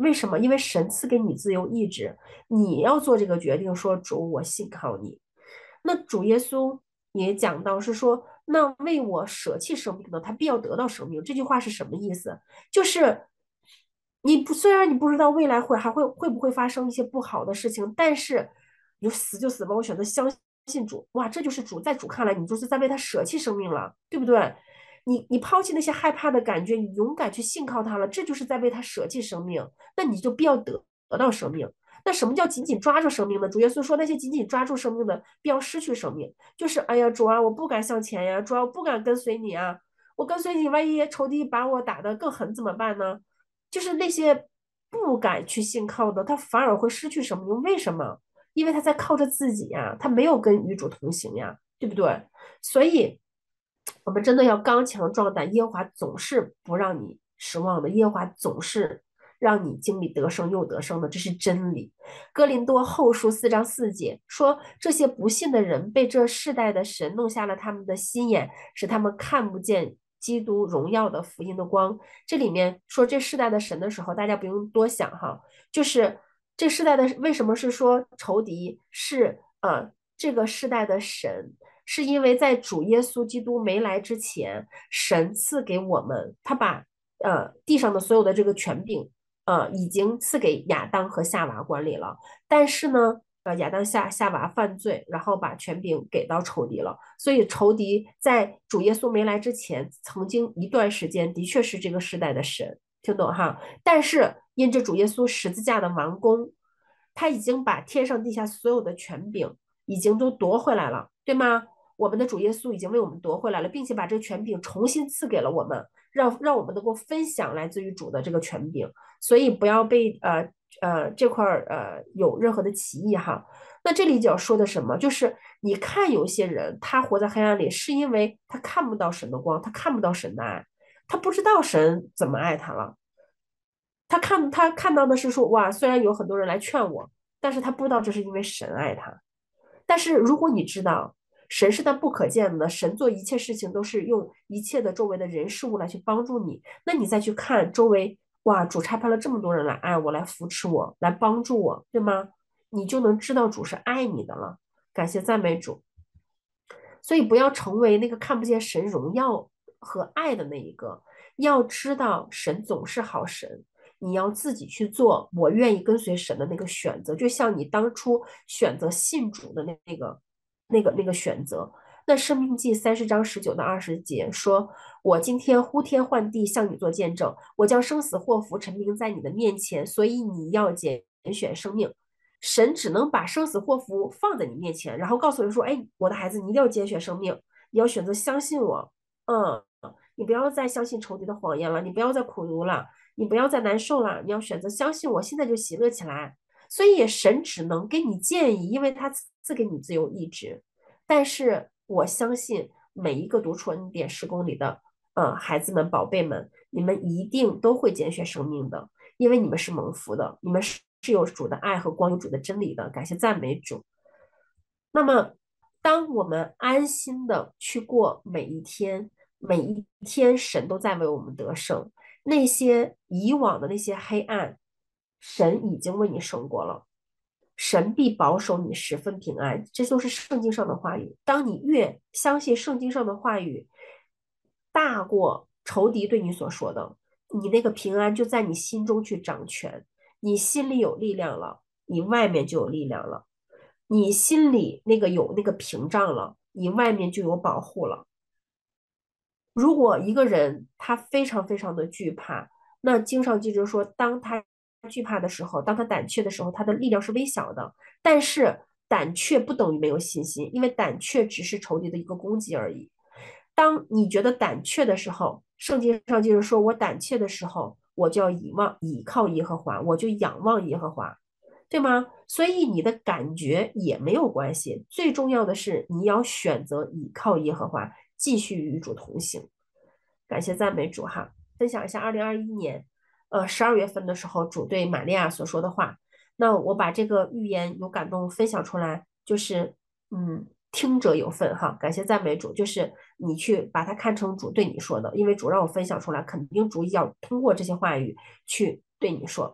为什么？因为神赐给你自由意志，你要做这个决定，说主，我信靠你。那主耶稣也讲到是说，那为我舍弃生命的，他必要得到生命。这句话是什么意思？就是你不虽然你不知道未来会还会会不会发生一些不好的事情，但是你就死就死吧，我选择相信主。哇，这就是主，在主看来，你就是在为他舍弃生命了，对不对？你你抛弃那些害怕的感觉，你勇敢去信靠他了，这就是在为他舍弃生命。那你就必要得得到生命。那什么叫紧紧抓住生命呢？主耶稣说，那些紧紧抓住生命的，必要失去生命。就是哎呀，主啊，我不敢向前呀，主啊，我不敢跟随你啊，我跟随你，万一仇敌把我打得更狠怎么办呢？就是那些不敢去信靠的，他反而会失去生命。为什么？因为他在靠着自己呀，他没有跟与主同行呀，对不对？所以，我们真的要刚强壮胆。耶和华总是不让你失望的，耶和华总是让你经历得胜又得胜的，这是真理。哥林多后书四章四节说，这些不信的人被这世代的神弄瞎了他们的心眼，使他们看不见基督荣耀的福音的光。这里面说这世代的神的时候，大家不用多想哈，就是这世代的为什么是说仇敌是呃这个世代的神，是因为在主耶稣基督没来之前，神赐给我们，他把呃地上的所有的这个权柄呃已经赐给亚当和夏娃管理了，但是呢呃，亚当夏夏娃犯罪，然后把权柄给到仇敌了，所以仇敌在主耶稣没来之前，曾经一段时间的确是这个时代的神，听懂哈？但是因着主耶稣十字架的完工，他已经把天上地下所有的权柄已经都夺回来了，对吗？我们的主耶稣已经为我们夺回来了，并且把这个权柄重新赐给了我们，让让我们能够分享来自于主的这个权柄，所以不要被呃呃这块呃有任何的歧义哈。那这里就要说的什么？就是你看有些人他活在黑暗里，是因为他看不到神的光，他看不到神的爱，他不知道神怎么爱他了。他看他看到的是说，哇，虽然有很多人来劝我，但是他不知道这是因为神爱他。但是如果你知道神是那不可见的，神做一切事情都是用一切的周围的人事物来去帮助你，那你再去看周围，哇，主差派了这么多人来爱我，来扶持我，来帮助我，对吗？你就能知道主是爱你的了。感谢赞美主。所以不要成为那个看不见神荣耀和爱的那一个，要知道神总是好神，你要自己去做我愿意跟随神的那个选择，就像你当初选择信主的那那个那个那个选择。那申命记三十章十九到二十节说，我今天呼天唤地向你做见证，我将生死祸福陈明在你的面前，所以你要拣选生命。神只能把生死祸福放在你面前，然后告诉人说，哎，我的孩子，你一定要拣选生命，你要选择相信我，嗯，你不要再相信仇敌的谎言了，你不要再苦读了，你不要再难受了，你要选择相信我，现在就喜乐起来。所以神只能给你建议，因为他赐给你自由意志。但是我相信每一个独处恩典十公里的呃孩子们、宝贝们，你们一定都会拣选生命的，因为你们是蒙福的，你们是是有主的爱和光，有主的真理的。感谢赞美主。那么，当我们安心的去过每一天，每一天神都在为我们得胜，那些以往的那些黑暗，神已经为你胜过了。神必保守你十分平安，这就是圣经上的话语。当你越相信圣经上的话语，大过仇敌对你所说的，你那个平安就在你心中去掌权。你心里有力量了，你外面就有力量了。你心里那个有那个屏障了，你外面就有保护了。如果一个人他非常非常的惧怕，那经上记着说，当他惧怕的时候，当他胆怯的时候，他的力量是微小的。但是胆怯不等于没有信心，因为胆怯只是仇敌的一个攻击而已。当你觉得胆怯的时候，圣经上就是说，我胆怯的时候，我就要倚望倚靠耶和华，我就仰望耶和华，对吗？所以你的感觉也没有关系，最重要的是你要选择倚靠耶和华，继续与主同行。感谢赞美主哈！分享一下二零二一年呃十二月份的时候主对玛利亚所说的话。那我把这个预言有感动分享出来，就是嗯听者有份哈，感谢赞美主，就是你去把它看成主对你说的，因为主让我分享出来，肯定主要通过这些话语去对你说。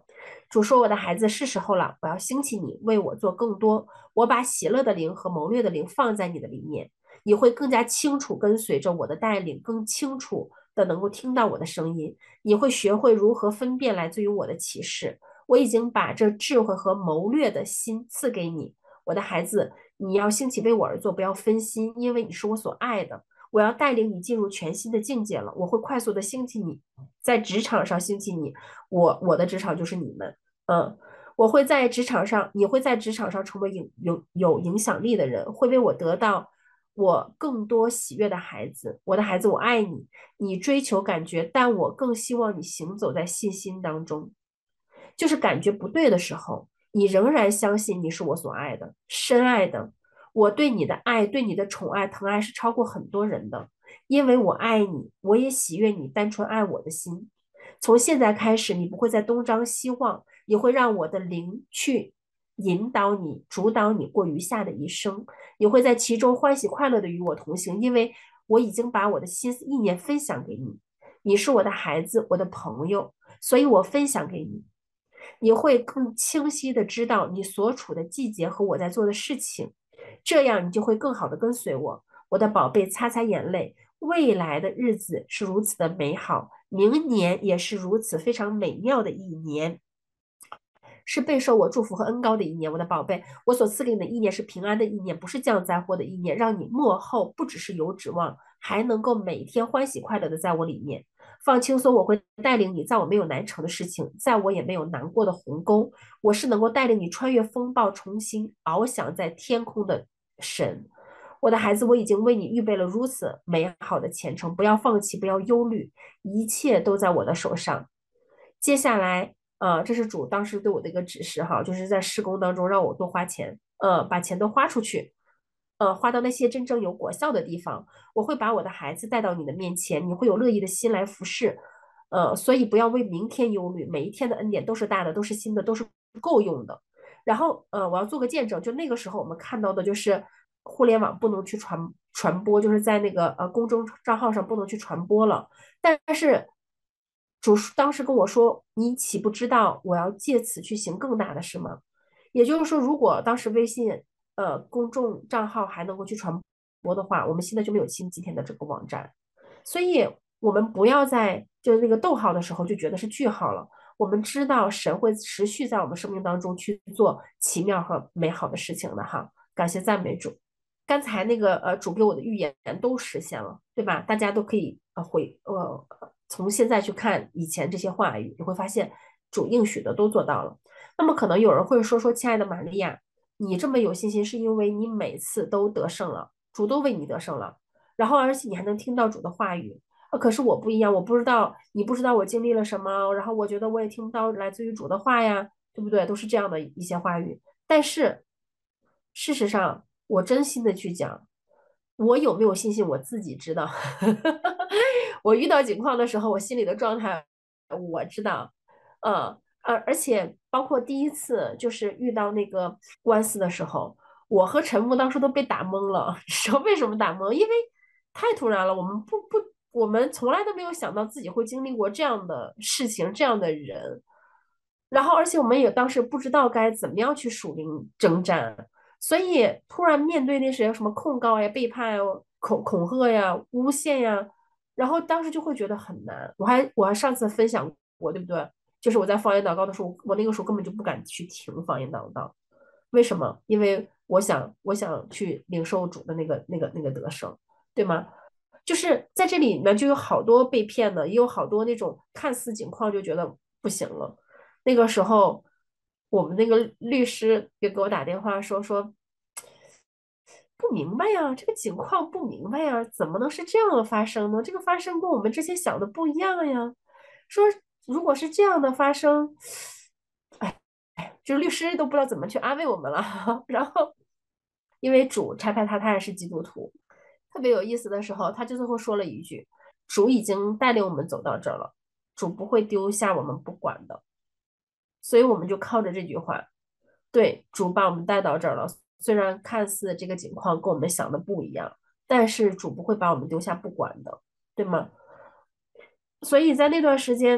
主说：“我的孩子，是时候了，我要兴起你，为我做更多。我把喜乐的灵和谋略的灵放在你的里面，你会更加清楚跟随着我的带领，更清楚的能够听到我的声音。你会学会如何分辨来自于我的启示。我已经把这智慧和谋略的心赐给你，我的孩子，你要兴起为我而做，不要分心，因为你是我所爱的。我要带领你进入全新的境界了，我会快速的兴起你，在职场上兴起你。我我的职场就是你们，嗯，我会在职场上，你会在职场上成为有有有影响力的人，会为我得到我更多喜悦的孩子。我的孩子，我爱你，你追求感觉，但我更希望你行走在信心当中。就是感觉不对的时候，你仍然相信你是我所爱的，深爱的。我对你的爱，对你的宠爱、疼爱是超过很多人的，因为我爱你，我也喜悦你单纯爱我的心。从现在开始，你不会再东张西望，你会让我的灵去引导你、主导你过余下的一生。你会在其中欢喜快乐的与我同行，因为我已经把我的心思意念分享给你。你是我的孩子，我的朋友，所以我分享给你。你会更清晰的知道你所处的季节和我在做的事情，这样你就会更好的跟随我。我的宝贝，擦擦眼泪，未来的日子是如此的美好，明年也是如此非常美妙的一年，是备受我祝福和恩高的一年。我的宝贝，我所赐给你的意念是平安的意念，不是降灾祸的意念，让你幕后不只是有指望，还能够每天欢喜快乐的在我里面。放轻松，我会带领你，在我没有难成的事情，在我也没有难过的鸿沟。我是能够带领你穿越风暴，重新翱翔在天空的神。我的孩子，我已经为你预备了如此美好的前程，不要放弃，不要忧虑，一切都在我的手上。接下来，呃，这是主当时对我的一个指示哈，就是在施工当中让我多花钱，呃，把钱都花出去。呃，花到那些真正有果效的地方，我会把我的孩子带到你的面前，你会有乐意的心来服侍，呃，所以不要为明天忧虑，每一天的恩典都是大的，都是新的，都是够用的。然后，呃，我要做个见证，就那个时候我们看到的就是互联网不能去传传播，就是在那个呃公众账号上不能去传播了，但是主当时跟我说，你岂不知道我要借此去行更大的事吗？也就是说，如果当时微信呃公众账号还能够去传播的话，我们现在就没有今今天的这个网站。所以，我们不要在就是那个逗号的时候就觉得是句号了。我们知道神会持续在我们生命当中去做奇妙和美好的事情的哈。感谢赞美主。刚才那个呃主给我的预言都实现了，对吧？大家都可以呃回呃从现在去看以前这些话语，你会发现主应许的都做到了。那么可能有人会说说，亲爱的玛利亚，你这么有信心，是因为你每次都得胜了，主都为你得胜了，然后而且你还能听到主的话语。啊，可是我不一样，我不知道你不知道我经历了什么，然后我觉得我也听不到来自于主的话呀，对不对？都是这样的一些话语。但是事实上，我真心的去讲，我有没有信心，我自己知道。我遇到情况的时候，我心里的状态我知道，呃呃，而且包括第一次就是遇到那个官司的时候，我和陈木当时都被打懵了。你知道为什么打懵？因为太突然了，我们不不，我们从来都没有想到自己会经历过这样的事情，这样的人。然后，而且我们也当时不知道该怎么样去属灵征战，所以突然面对那些什么控告呀、背叛呀、恐恐吓呀、诬陷呀，然后当时就会觉得很难。我还我还上次分享过，对不对？就是我在方言祷告的时候，我那个时候根本就不敢去听方言祷告。为什么？因为我想，我想去领受主的那个、那个、那个得胜，对吗？就是在这里面就有好多被骗的，也有好多那种看似情况就觉得不行了。那个时候，我们那个律师也给我打电话说说不明白呀，这个情况不明白呀，怎么能是这样的发生呢？这个发生跟我们之前想的不一样呀。说如果是这样的发生，哎，就是律师都不知道怎么去安慰我们了。然后，因为主差派他，他也是基督徒，特别有意思的时候，他就最后说了一句：主已经带领我们走到这儿了，主不会丢下我们不管的。所以我们就靠着这句话，对，主把我们带到这儿了。虽然看似这个情况跟我们想的不一样，但是主不会把我们丢下不管的，对吗？所以在那段时间，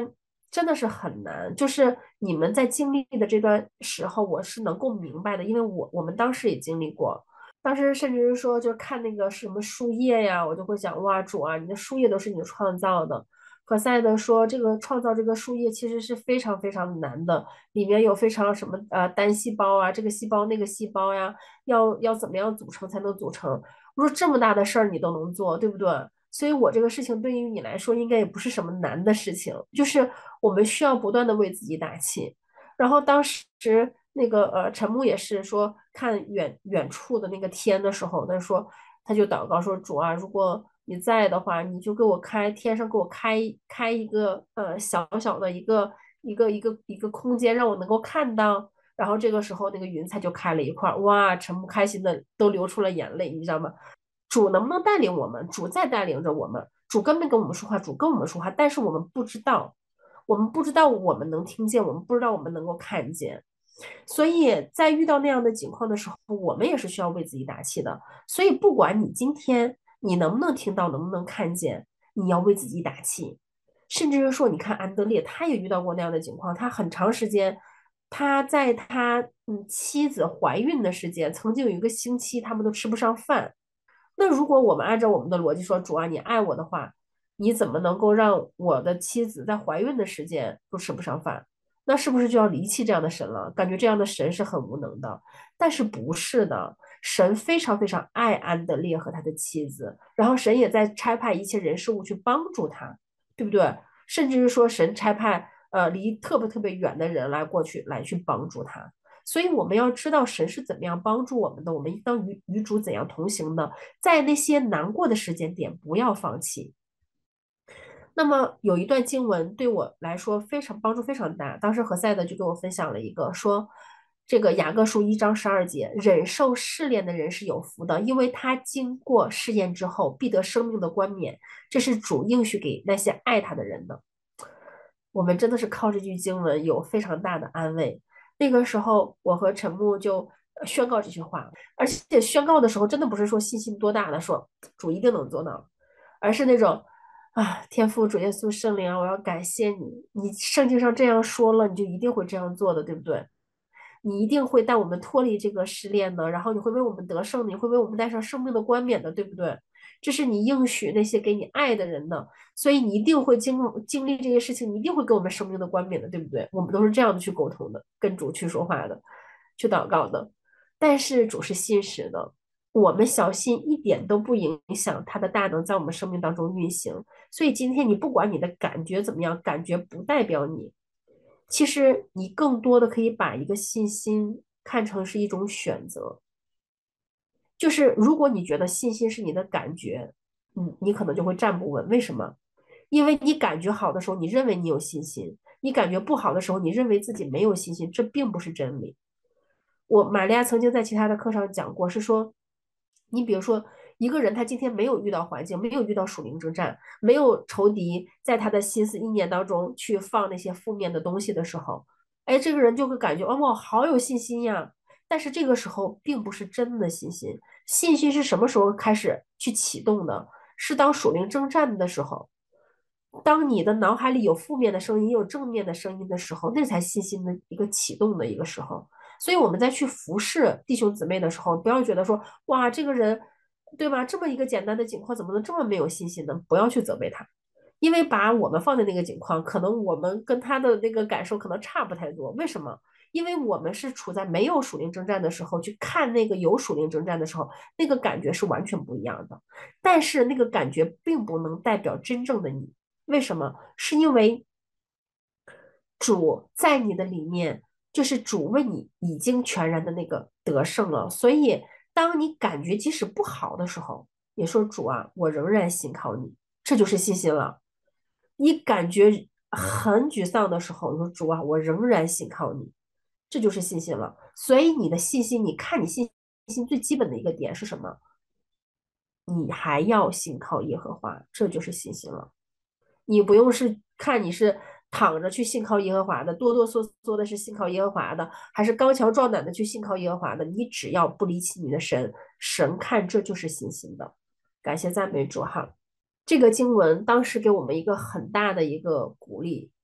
真的是很难。就是你们在经历的这段时候，我是能够明白的，因为我我们当时也经历过。当时甚至是说，就看那个什么树叶呀，我就会想，哇，主啊，你的树叶都是你创造的。何塞德说，这个创造这个树叶其实是非常非常难的，里面有非常什么呃单细胞啊，这个细胞那个细胞呀，要要怎么样组成才能组成？我说这么大的事儿你都能做，对不对？所以我这个事情对于你来说应该也不是什么难的事情，就是我们需要不断的为自己打气。然后当时那个呃陈木也是说看远远处的那个天的时候，他说他就祷告说主啊，如果你在的话，你就给我开天上给我开开一个呃小小的一个一个一个一个空间，让我能够看到。然后这个时候那个云彩就开了一块，哇，陈木开心的都流出了眼泪，你知道吗？主能不能带领我们？主在带领着我们，主根本跟我们说话，主跟我们说话，但是我们不知道，我们不知道我们能听见，我们不知道我们能够看见。所以在遇到那样的情况的时候，我们也是需要为自己打气的。所以不管你今天你能不能听到，能不能看见，你要为自己打气。甚至是说，你看安德烈，他也遇到过那样的情况，他很长时间，他在他嗯妻子怀孕的时间，曾经有一个星期，他们都吃不上饭。那如果我们按照我们的逻辑说，主啊，你爱我的话，你怎么能够让我的妻子在怀孕的时间都吃不上饭？那是不是就要离弃这样的神了？感觉这样的神是很无能的，但是不是的，神非常非常爱安德烈和他的妻子，然后神也在差派一切人事物去帮助他，对不对？甚至是说神差派呃离特别特别远的人来过去来去帮助他。所以我们要知道神是怎么样帮助我们的，我们应当与与主怎样同行的，在那些难过的时间点不要放弃。那么有一段经文对我来说非常帮助非常大，当时何塞德就给我分享了一个说，这个雅各书一章十二节，忍受试炼的人是有福的，因为他经过试验之后必得生命的冠冕，这是主应许给那些爱他的人的。我们真的是靠这句经文有非常大的安慰。那个时候，我和陈木就宣告这句话，而且宣告的时候，真的不是说信心多大的说主一定能做到，而是那种啊，天父主耶稣圣灵啊，我要感谢你，你圣经上这样说了，你就一定会这样做的，对不对？你一定会带我们脱离这个试炼的，然后你会为我们得胜，你会为我们带上生命的冠冕的，对不对？这是你应许那些给你爱的人的，所以你一定会经经历这些事情，你一定会给我们生命的冠冕的，对不对？我们都是这样的去沟通的，跟主去说话的，去祷告的。但是主是信实的，我们小心一点都不影响他的大能在我们生命当中运行。所以今天你不管你的感觉怎么样，感觉不代表你。其实你更多的可以把一个信心看成是一种选择，就是如果你觉得信心是你的感觉，嗯，你可能就会站不稳。为什么？因为你感觉好的时候，你认为你有信心；你感觉不好的时候，你认为自己没有信心，这并不是真理。我玛利亚曾经在其他的课上讲过，是说，你比如说一个人他今天没有遇到环境，没有遇到属灵征战，没有仇敌在他的心思意念当中去放那些负面的东西的时候，哎，这个人就会感觉哦，我好有信心呀。但是这个时候并不是真的信心，信心是什么时候开始去启动的？是当属灵征战的时候，当你的脑海里有负面的声音，有正面的声音的时候，那才信心的一个启动的一个时候。所以我们在去服侍弟兄姊妹的时候，不要觉得说，哇，这个人，对吧？这么一个简单的境况，怎么能这么没有信心呢？不要去责备他，因为把我们放在那个境况，可能我们跟他的那个感受可能差不太多。为什么？因为我们是处在没有属灵征战的时候，去看那个有属灵征战的时候，那个感觉是完全不一样的。但是那个感觉并不能代表真正的你。为什么？是因为主在你的里面，就是主为你已经全然的那个得胜了。所以，当你感觉即使不好的时候，也说主啊，我仍然信靠你，这就是信心了。你感觉很沮丧的时候，你说主啊，我仍然信靠你，这就是信心了。所以你的信心，你看你信心最基本的一个点是什么？你还要信靠耶和华，这就是信心了。你不用是看你是躺着去信靠耶和华的，哆哆嗦嗦的是信靠耶和华的，还是刚强壮胆的去信靠耶和华的，你只要不离弃你的神，神看这就是信心的。感谢赞美主哈。这个经文当时给我们一个很大的一个鼓励，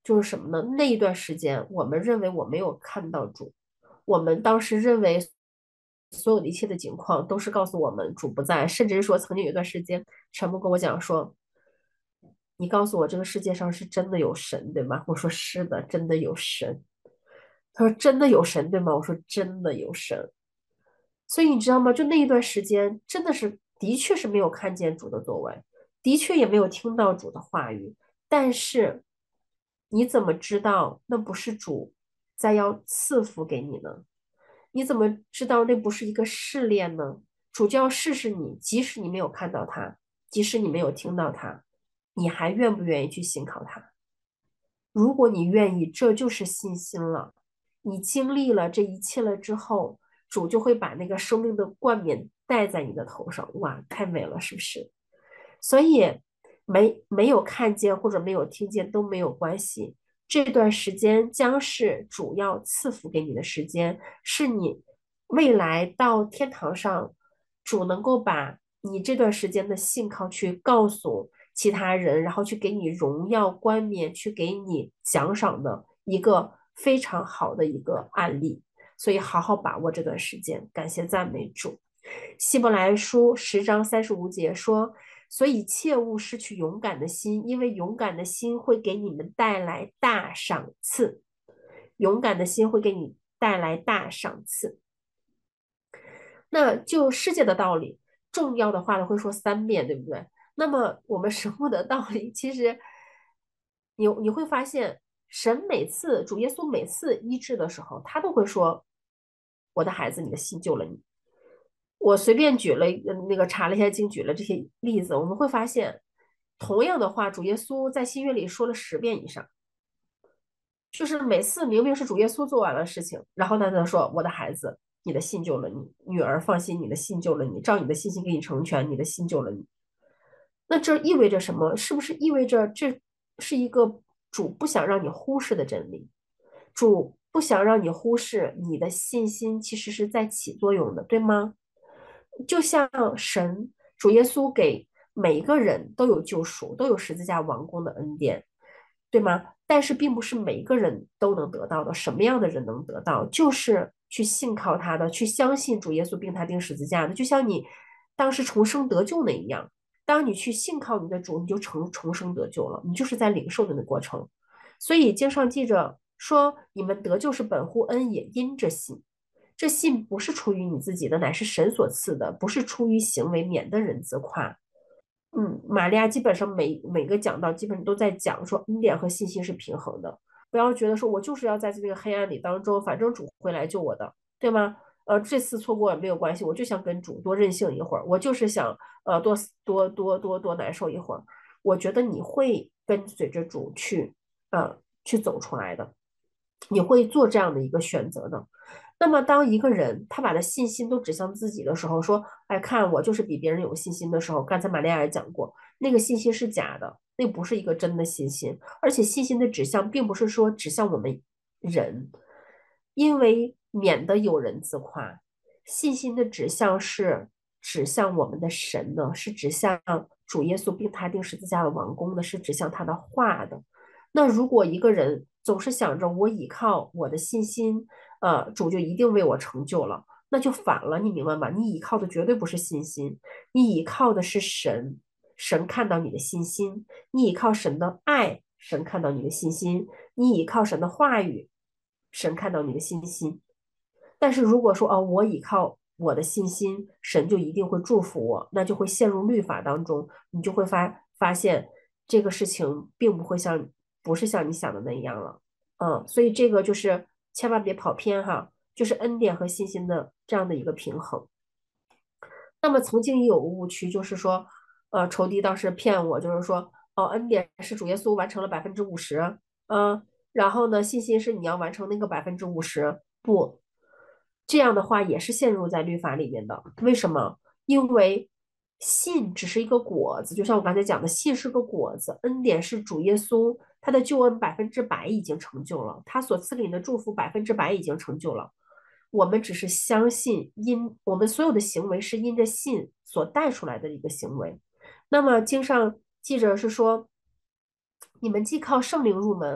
就是什么呢？那一段时间，我们认为我没有看到主，我们当时认为所有的一切的情况都是告诉我们主不在，甚至是说曾经有一段时间，陈牧跟我讲说，你告诉我这个世界上是真的有神，对吗？我说是的，真的有神。他说真的有神，对吗？我说真的有神。所以你知道吗？就那一段时间，真的是的确是没有看见主的作为，的确也没有听到主的话语。但是你怎么知道那不是主在要赐福给你呢？你怎么知道那不是一个试炼呢？主就要试试你，即使你没有看到他，即使你没有听到他，你还愿不愿意去信靠他？如果你愿意，这就是信心了。你经历了这一切了之后，主就会把那个生命的冠冕戴在你的头上。哇，太美了，是不是？所以没没有看见或者没有听见都没有关系。这段时间将是主要赐福给你的时间，是你未来到天堂上，主能够把你这段时间的信靠去告诉其他人，然后去给你荣耀冠冕，去给你奖赏的一个非常好的一个案例。所以好好把握这段时间，感谢赞美主。希伯来书十章三十五节说，所以切勿失去勇敢的心，因为勇敢的心会给你们带来大赏赐。勇敢的心会给你带来大赏赐。那就世界的道理，重要的话呢会说三遍，对不对？那么我们神父的道理，其实你你会发现，神每次主耶稣每次医治的时候，他都会说：“我的孩子，你的信救了你。”我随便举了那个查了一下经，举了这些例子，我们会发现，同样的话，主耶稣在新约里说了十遍以上。就是每次明明是主耶稣做完了事情，然后他才说：“我的孩子，你的信救了你，女儿放心，你的信救了你，照你的信心给你成全，你的信救了你。”那这意味着什么？是不是意味着这是一个主不想让你忽视的真理？主不想让你忽视你的信心其实是在起作用的，对吗？就像神主耶稣给每一个人都有救赎，都有十字架王宫的恩典，对吗？但是并不是每一个人都能得到的。什么样的人能得到？就是去信靠他的，去相信主耶稣并他钉十字架的，就像你当时重生得救那一样。当你去信靠你的主，你就重重生得救了，你就是在领受的那过程。所以经上记着说，你们得救是本乎恩，也因着信。这信不是出于你自己的，乃是神所赐的，不是出于行为，免得人自夸。嗯，玛利亚基本上每每个讲道基本上都在讲说恩典和信心是平衡的，不要觉得说我就是要在这个黑暗里当中，反正主会来救我的，对吗？呃，这次错过也没有关系，我就想跟主多任性一会儿，我就是想呃多多多多多难受一会儿。我觉得你会跟随着主去呃去走出来的，你会做这样的一个选择的。那么，当一个人他把他信心都指向自己的时候，说：“哎，看我就是比别人有信心的时候。”刚才玛利亚也讲过，那个信心是假的，那不是一个真的信心。而且，信心的指向并不是说指向我们人，因为免得有人自夸。信心的指向是指向我们的神的，是指向主耶稣并他钉十字架的王宫的，是指向他的话的。那如果一个人总是想着我依靠我的信心，呃，主就一定为我成就了，那就反了，你明白吗？你依靠的绝对不是信心，你依靠的是神，神看到你的信心，你依靠神的爱，神看到你的信心，你依靠神的话语，神看到你的信心。但是如果说哦，我依靠我的信心，神就一定会祝福我，那就会陷入律法当中，你就会发发现这个事情并不会像不是像你想的那样了。嗯，所以这个就是千万别跑偏哈，就是恩典和信心的这样的一个平衡。那么曾经也有个误区，就是说，呃，仇敌当时骗我，就是说，哦，恩典是主耶稣完成了百分之五十，嗯，然后呢，信心是你要完成那个百分之五十，不，这样的话也是陷入在律法里面的。为什么？因为信只是一个果子，就像我刚才讲的，信是个果子，恩典是主耶稣他的救恩百分之百已经成就了，他所赐给你的祝福百分之百已经成就了。我们只是相信，因我们所有的行为是因着信所带出来的一个行为。那么经上记着是说，你们既靠圣灵入门，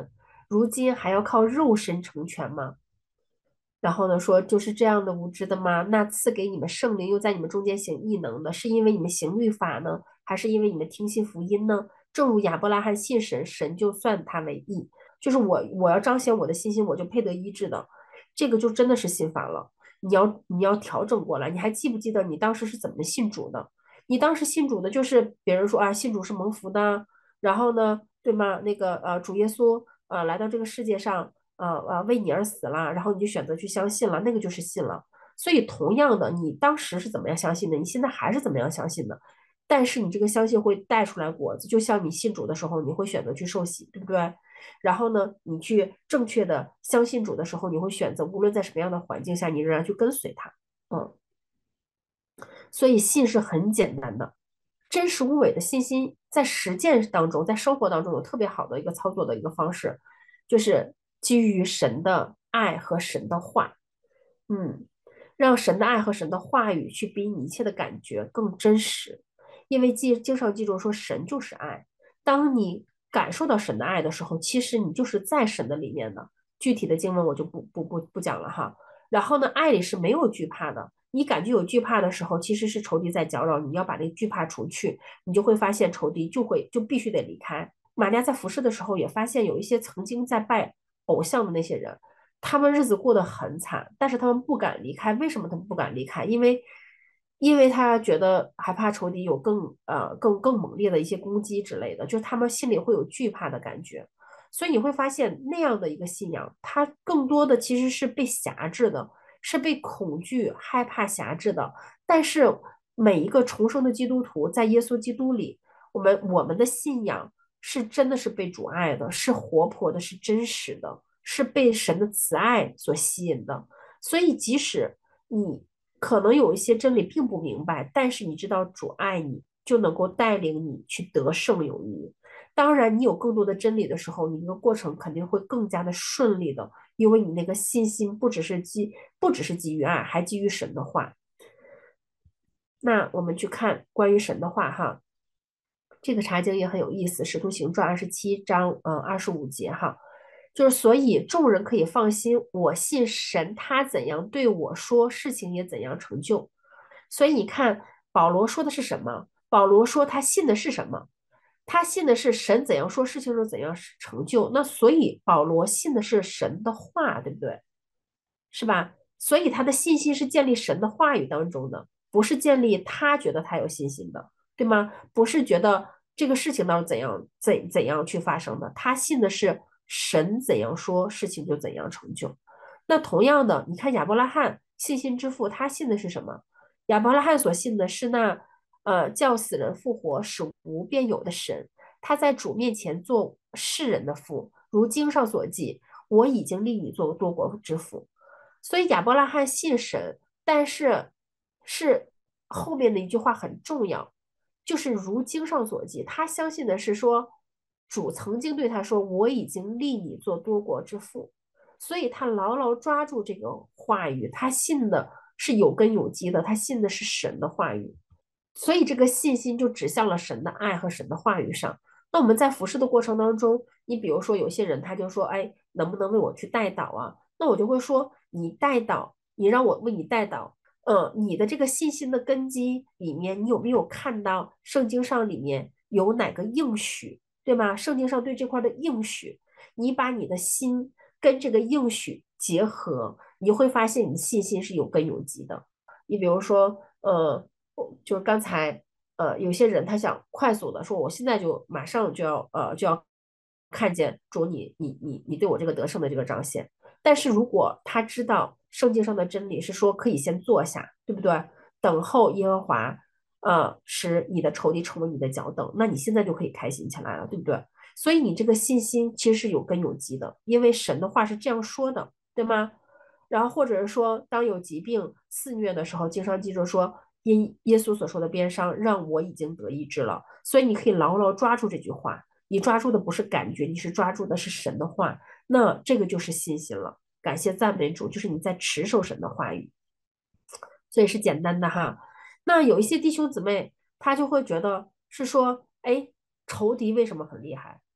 如今还要靠肉身成全吗？然后呢，说就是这样的无知的吗？那赐给你们圣灵又在你们中间行异能的，是因为你们行律法呢，还是因为你们听信福音呢？正如亚伯拉罕信神，神就算他为义。就是我我要彰显我的信心，我就配得医治的，这个就真的是信反了。你要你要调整过来。你还记不记得你当时是怎么信主的？你当时信主的就是别人说啊，信主是蒙福的，然后呢，对吗？那个呃，主耶稣呃来到这个世界上。呃呃，为你而死了，然后你就选择去相信了，那个就是信了。所以同样的，你当时是怎么样相信的，你现在还是怎么样相信的，但是你这个相信会带出来果子，就像你信主的时候，你会选择去受洗，对不对？然后呢，你去正确的相信主的时候，你会选择无论在什么样的环境下，你仍然去跟随他。嗯，所以信是很简单的，真实无伪的信心，在实践当中，在生活当中有特别好的一个操作的一个方式，就是基于神的爱和神的话，嗯，让神的爱和神的话语去比你一切的感觉更真实，因为记经常记住说神就是爱，当你感受到神的爱的时候，其实你就是在神的里面的。具体的经文我就不不不不讲了哈。然后呢，爱里是没有惧怕的。你感觉有惧怕的时候，其实是仇敌在搅扰你，要把那个惧怕除去，你就会发现仇敌就会就必须得离开。玛利亚在服侍的时候也发现有一些曾经在拜偶像的那些人，他们日子过得很惨，但是他们不敢离开。为什么他们不敢离开？因为因为他觉得害怕仇敌有更呃更更猛烈的一些攻击之类的，就是他们心里会有惧怕的感觉。所以你会发现那样的一个信仰，它更多的其实是被辖制的，是被恐惧、害怕辖制的。但是每一个重生的基督徒在耶稣基督里，我们我们的信仰是真的是被主爱的，是活泼的，是真实的，是被神的慈爱所吸引的。所以即使你可能有一些真理并不明白，但是你知道主爱你，就能够带领你去得胜有余。当然，你有更多的真理的时候，你这个过程肯定会更加的顺利的，因为你那个信心不只是基，不只是基于爱，还基于神的话。那我们去看关于神的话哈，这个查经也很有意思，《使徒行传》二十七章呃二十五节哈，就是所以众人可以放心，我信神，他怎样对我说，事情也怎样成就。所以你看，保罗说的是什么？保罗说他信的是什么？他信的是神怎样说事情就怎样成就，那所以保罗信的是神的话，对不对？是吧？所以他的信心是建立神的话语当中的，不是建立他觉得他有信心的，对吗？不是觉得这个事情到底怎样怎怎样去发生的，他信的是神怎样说事情就怎样成就。那同样的，你看亚伯拉罕信心之父，他信的是什么？亚伯拉罕所信的是那呃叫死人复活、使无变有的神，他在主面前做世人的父，如经上所记，我已经立你做多国之父。所以亚伯拉罕信神，但是是后面的一句话很重要，就是如经上所记，他相信的是说，主曾经对他说，我已经立你做多国之父，所以他牢牢抓住这个话语，他信的是有根有基的，他信的是神的话语，所以这个信心就指向了神的爱和神的话语上。那我们在服侍的过程当中，你比如说有些人他就说，哎，能不能为我去代祷啊？那我就会说，你代祷，你让我为你代祷，嗯，你的这个信心的根基里面，你有没有看到圣经上里面有哪个应许，对吗？圣经上对这块的应许，你把你的心跟这个应许结合，你会发现你的信心是有根有基的。你比如说，呃，就是刚才，呃，有些人他想快速的说，我现在就马上就要，呃，就要看见主你你你你对我这个得胜的这个彰显。但是如果他知道圣经上的真理是说可以先坐下，对不对？等候耶和华，呃，使你的仇敌成为你的脚凳，那你现在就可以开心起来了，对不对？所以你这个信心其实是有根有基的，因为神的话是这样说的，对吗？然后或者是说，当有疾病肆虐的时候，经常记住说，因耶稣所说的鞭伤，让我已经得医治了。所以你可以牢牢抓住这句话，你抓住的不是感觉，你是抓住的是神的话，那这个就是信心了。感谢赞美主，就是你在持守神的话语，所以是简单的哈。那有一些弟兄姊妹，他就会觉得是说，哎，仇敌为什么很厉害？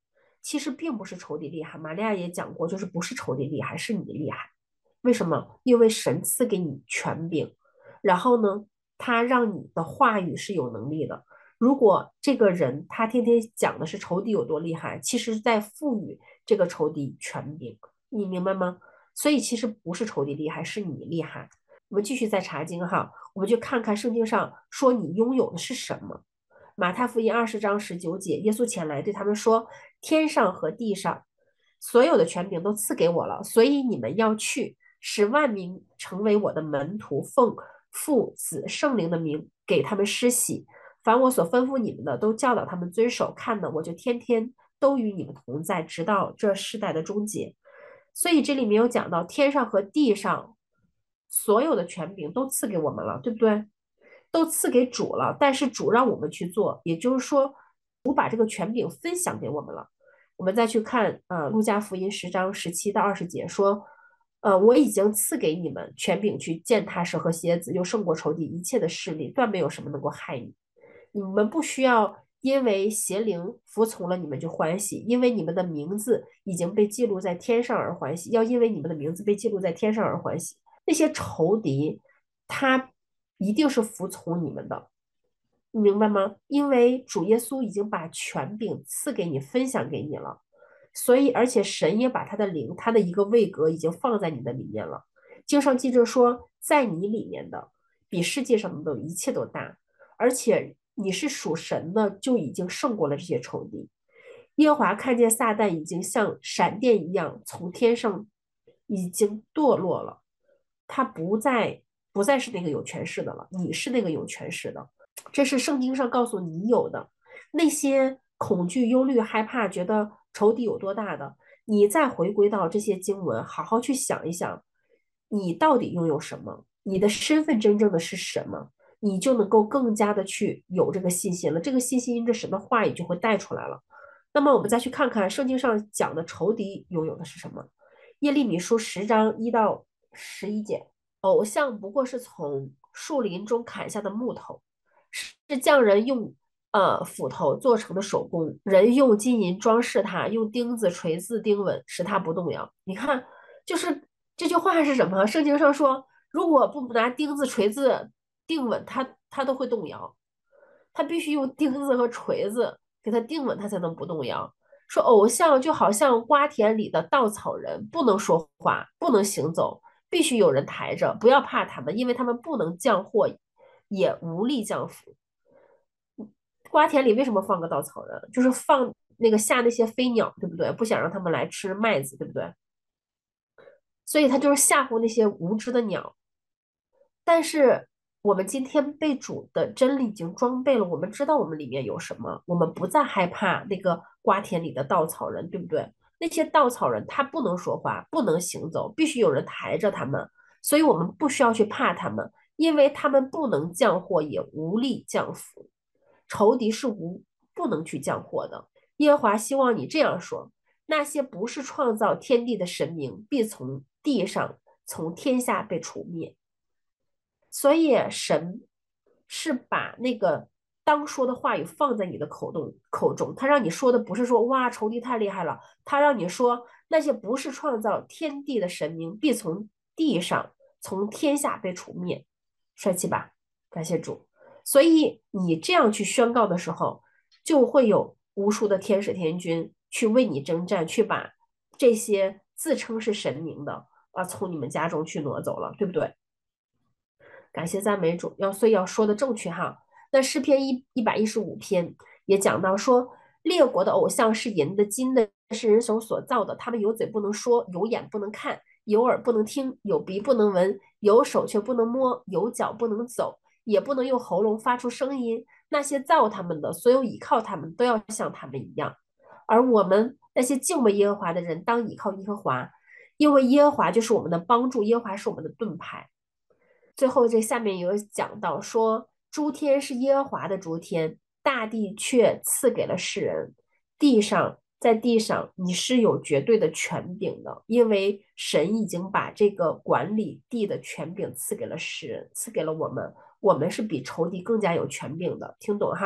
其实并不是仇敌厉害，玛利亚也讲过，就是不是仇敌厉害，是你厉害。为什么？因为神赐给你权柄，然后呢，他让你的话语是有能力的。如果这个人他天天讲的是仇敌有多厉害，其实在赋予这个仇敌权柄，你明白吗？所以其实不是仇敌厉害，是你厉害。我们继续再查经哈，我们就看看圣经上说你拥有的是什么。马太福音二十章十九节，耶稣前来对他们说：天上和地上所有的权柄都赐给我了，所以你们要去，使万民成为我的门徒，奉父子圣灵的名给他们施洗。凡我所吩咐你们的，都教导他们遵守。看呢，我就天天都与你们同在，直到这世代的终结。所以这里面有讲到天上和地上所有的权柄都赐给我们了，对不对？都赐给主了，但是主让我们去做，也就是说，主把这个权柄分享给我们了。我们再去看，呃，路加福音十章十七到二十节说，呃，我已经赐给你们权柄去践踏蛇和蝎子，又胜过仇敌一切的势力，断没有什么能够害你。你们不需要因为邪灵服从了你们就欢喜，因为你们的名字已经被记录在天上而欢喜，要因为你们的名字被记录在天上而欢喜。那些仇敌，他一定是服从你们的，你明白吗？因为主耶稣已经把权柄赐给你，分享给你了，所以而且神也把他的灵，他的一个位格已经放在你的里面了。经上记着说，在你里面的比世界上的一切都大，而且你是属神的，就已经胜过了这些仇敌。耶和华看见撒旦已经像闪电一样从天上已经堕落了，他不再不再是那个有权势的了，你是那个有权势的。这是圣经上告诉你有的。那些恐惧、忧虑、害怕，觉得仇敌有多大的，你再回归到这些经文，好好去想一想，你到底拥有什么，你的身份真正的是什么，你就能够更加的去有这个信心了。这个信心因着神的话语就会带出来了。那么我们再去看看圣经上讲的仇敌拥有的是什么。耶利米书十章一到十一节，偶像不过是从树林中砍下的木头，是匠人用呃斧头做成的手工，人用金银装饰它，用钉子、锤子钉稳，使它不动摇。你看，就是这句话是什么？圣经上说，如果不拿钉子、锤子钉稳它，它都会动摇。它必须用钉子和锤子给它钉稳，它才能不动摇。说偶像就好像瓜田里的稻草人，不能说话，不能行走，必须有人抬着，不要怕他们，因为他们不能降祸，也无力降福。瓜田里为什么放个稻草人？就是放那个下那些飞鸟，对不对？不想让他们来吃麦子，对不对？所以他就是吓唬那些无知的鸟。但是我们今天被主的真理已经装备了，我们知道我们里面有什么，我们不再害怕那个瓜田里的稻草人，对不对？那些稻草人他不能说话，不能行走，必须有人抬着他们，所以我们不需要去怕他们，因为他们不能降祸，也无力降福。仇敌是无不能去降祸的。耶和华希望你这样说：那些不是创造天地的神明，必从地上、从天下被除灭。所以神是把那个当说的话语放在你的口中，口中，他让你说的不是说哇仇敌太厉害了，他让你说那些不是创造天地的神明，必从地上、从天下被除灭。帅气吧？感谢主。所以你这样去宣告的时候，就会有无数的天使天军去为你征战，去把这些自称是神明的啊从你们家中去挪走了，对不对？感谢赞美主，要所以要说的正确哈。那诗篇一一百一十五篇也讲到说，列国的偶像是银的、金的，是人手所造的，他们有嘴不能说，有眼不能看，有耳不能听，有鼻不能闻，有手却不能摸，有脚不能走，也不能用喉咙发出声音。那些造他们的，所有倚靠他们，都要像他们一样。而我们那些敬畏耶和华的人，当倚靠耶和华，因为耶和华就是我们的帮助，耶和华是我们的盾牌。最后这下面有讲到说，诸天是耶和华的诸天，大地却赐给了世人。地上在地上你是有绝对的权柄的，因为神已经把这个管理地的权柄赐给了世人，赐给了我们，我们是比仇敌更加有权柄的，听懂哈？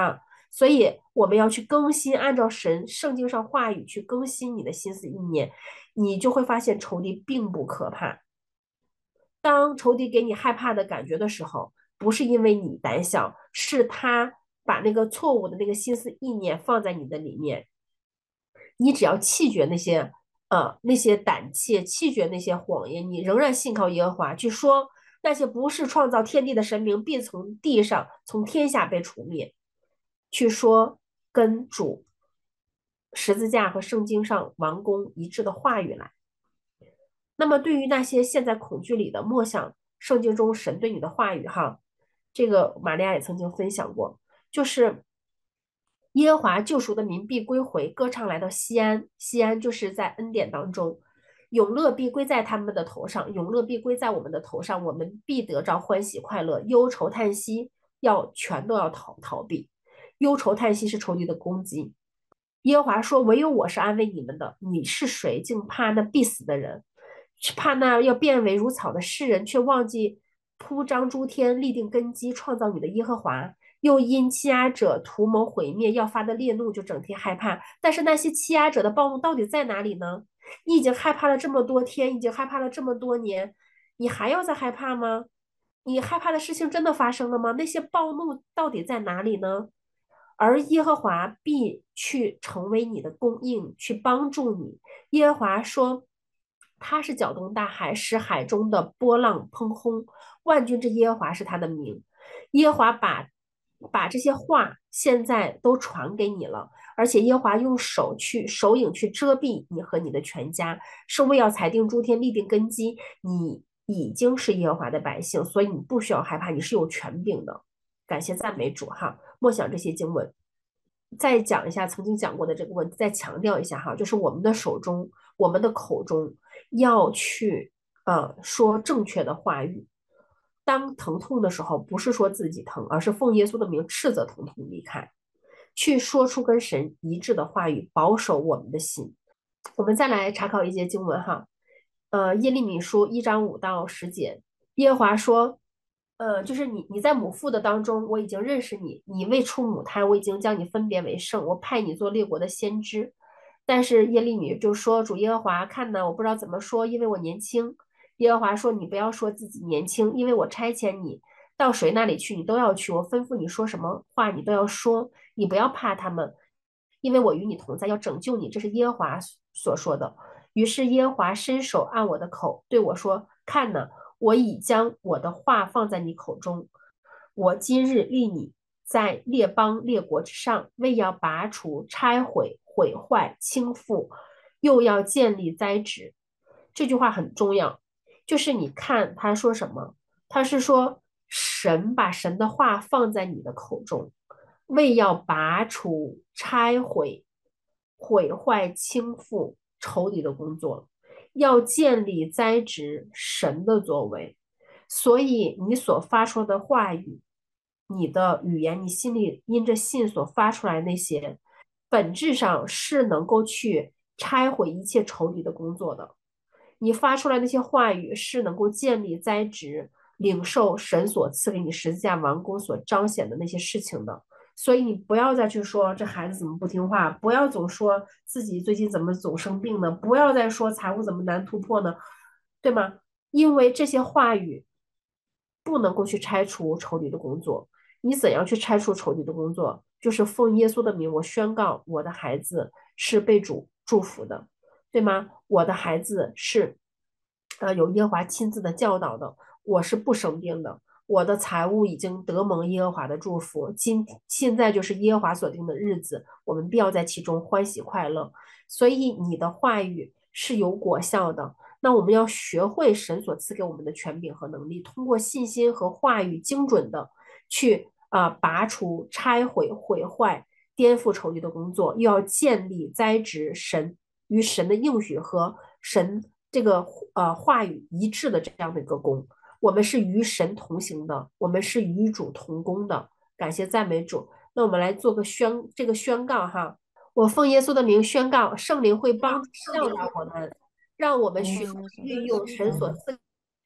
所以我们要去更新，按照神圣经上话语去更新你的心思意念，你就会发现仇敌并不可怕。当仇敌给你害怕的感觉的时候，不是因为你胆小，是他把那个错误的那个心思意念放在你的里面。你只要弃绝那些呃那些胆怯，弃绝那些谎言，你仍然信靠耶和华，去说那些不是创造天地的神明必从地上从天下被除灭，去说跟主十字架和圣经上王宫一致的话语来。那么对于那些陷在恐惧里的，默想圣经中神对你的话语哈，这个玛利亚也曾经分享过，就是耶和华救赎的民必归回，歌唱来到西安，西安就是在恩典当中，永乐必归在他们的头上，永乐必归在我们的头上，我们必得着欢喜快乐，忧愁叹息要全都要逃逃避，忧愁叹息是仇敌的攻击。耶和华说：“唯有我是安慰你们的。你是谁，竟怕那必死的人？怕那要变为如草的世人，却忘记铺张诸天、立定根基、创造你的耶和华。又因欺压者图谋毁灭，要发的烈怒就整天害怕。但是那些欺压者的暴怒到底在哪里呢？你已经害怕了这么多天，已经害怕了这么多年，你还要再害怕吗？你害怕的事情真的发生了吗？那些暴怒到底在哪里呢？而耶和华必去成为你的供应，去帮助你。耶和华说，他是搅动大海，使海中的波浪砰轰。万军之耶和华是他的名。耶和华把把这些话现在都传给你了，而且耶和华用手去手影去遮蔽你和你的全家，是为要裁定诸天，立定根基。你已经是耶和华的百姓，所以你不需要害怕，你是有权柄的。感谢赞美主哈！默想这些经文，再讲一下曾经讲过的这个问题，再强调一下哈，就是我们的手中，我们的口中要去呃说正确的话语。当疼痛的时候，不是说自己疼，而是奉耶稣的名斥责疼痛离开，去说出跟神一致的话语，保守我们的心。我们再来查考一节经文哈，呃，耶利米书一章五到十节，耶和华说。呃，就是你，你在母腹的当中，我已经认识你；你未出母胎，我已经将你分别为圣，我派你做列国的先知。但是耶利米就说：“主耶和华，看呢，我不知道怎么说，因为我年轻。”耶和华说：“你不要说自己年轻，因为我差遣你到谁那里去，你都要去。我吩咐你说什么话，你都要说。你不要怕他们，因为我与你同在，要拯救你。”这是耶和华所说的。于是耶和华伸手按我的口，对我说：“看呢。”我已将我的话放在你口中，我今日立你在列邦列国之上，为要拔除、拆毁、毁坏、倾覆，又要建立栽植。这句话很重要，就是你看他说什么，他是说神把神的话放在你的口中，为要拔除、拆毁、毁坏、倾覆仇敌的工作。要建立栽植神的作为，所以你所发出的话语，你的语言，你心里因着信所发出来那些，本质上是能够去拆毁一切仇敌的工作的。你发出来那些话语是能够建立栽植，领受神所赐给你十字架王宫所彰显的那些事情的。所以你不要再去说这孩子怎么不听话，不要总说自己最近怎么总生病呢，不要再说财务怎么难突破呢，对吗？因为这些话语不能够去拆除仇敌的工作。你怎样去拆除仇敌的工作？就是奉耶稣的名，我宣告我的孩子是被主祝福的，对吗？我的孩子是呃有耶和华亲自的教导的，我是不生病的。我的财物已经得蒙耶和华的祝福，今现在就是耶和华所定的日子，我们必要在其中欢喜快乐。所以你的话语是有果效的。那我们要学会神所赐给我们的权柄和能力，通过信心和话语精准的去啊、呃、拔除、拆毁、毁坏、颠覆仇敌的工作，又要建立、栽植神与神的应许和神这个呃话语一致的这样的一个功。我们是与神同行的，我们是与主同工的，感谢赞美主。那我们来做个宣这个宣告哈，我奉耶稣的名宣告，圣灵会帮助教导我们，让我们学会运用神所赐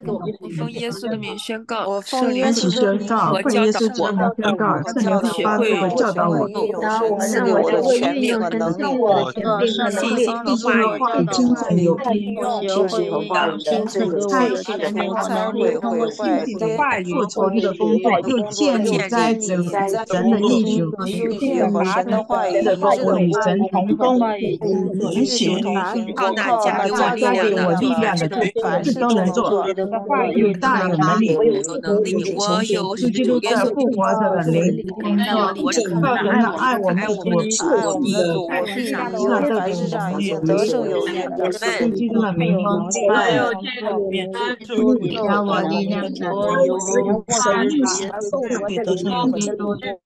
给我们我奉耶稣的名宣告， 我圣灵奉耶稣的名和奉耶稣教导我， 之名宣告，圣灵会学帮助和会教导我， 运用导我， 神让我学会权运用神赐给我的权柄和能力， 信心和话语， 对经上有凭学会运用神赐给我的权柄和能力，通过信心的话语做仇敌的工作，又建立在主神的应许和神的话语以后，我与神同工，同行， 靠那加给我力加给量的， 我力量的，事都能做。他话语大有能力， 有能力。我有是基督耶稣在复活着的灵工作， 我里靠神的爱我们的主， 爱我们的主， 我我必上以都凡事上已经得胜有余。 奉基督的名吗？ 主你加我力量， 我有神特别得胜有余。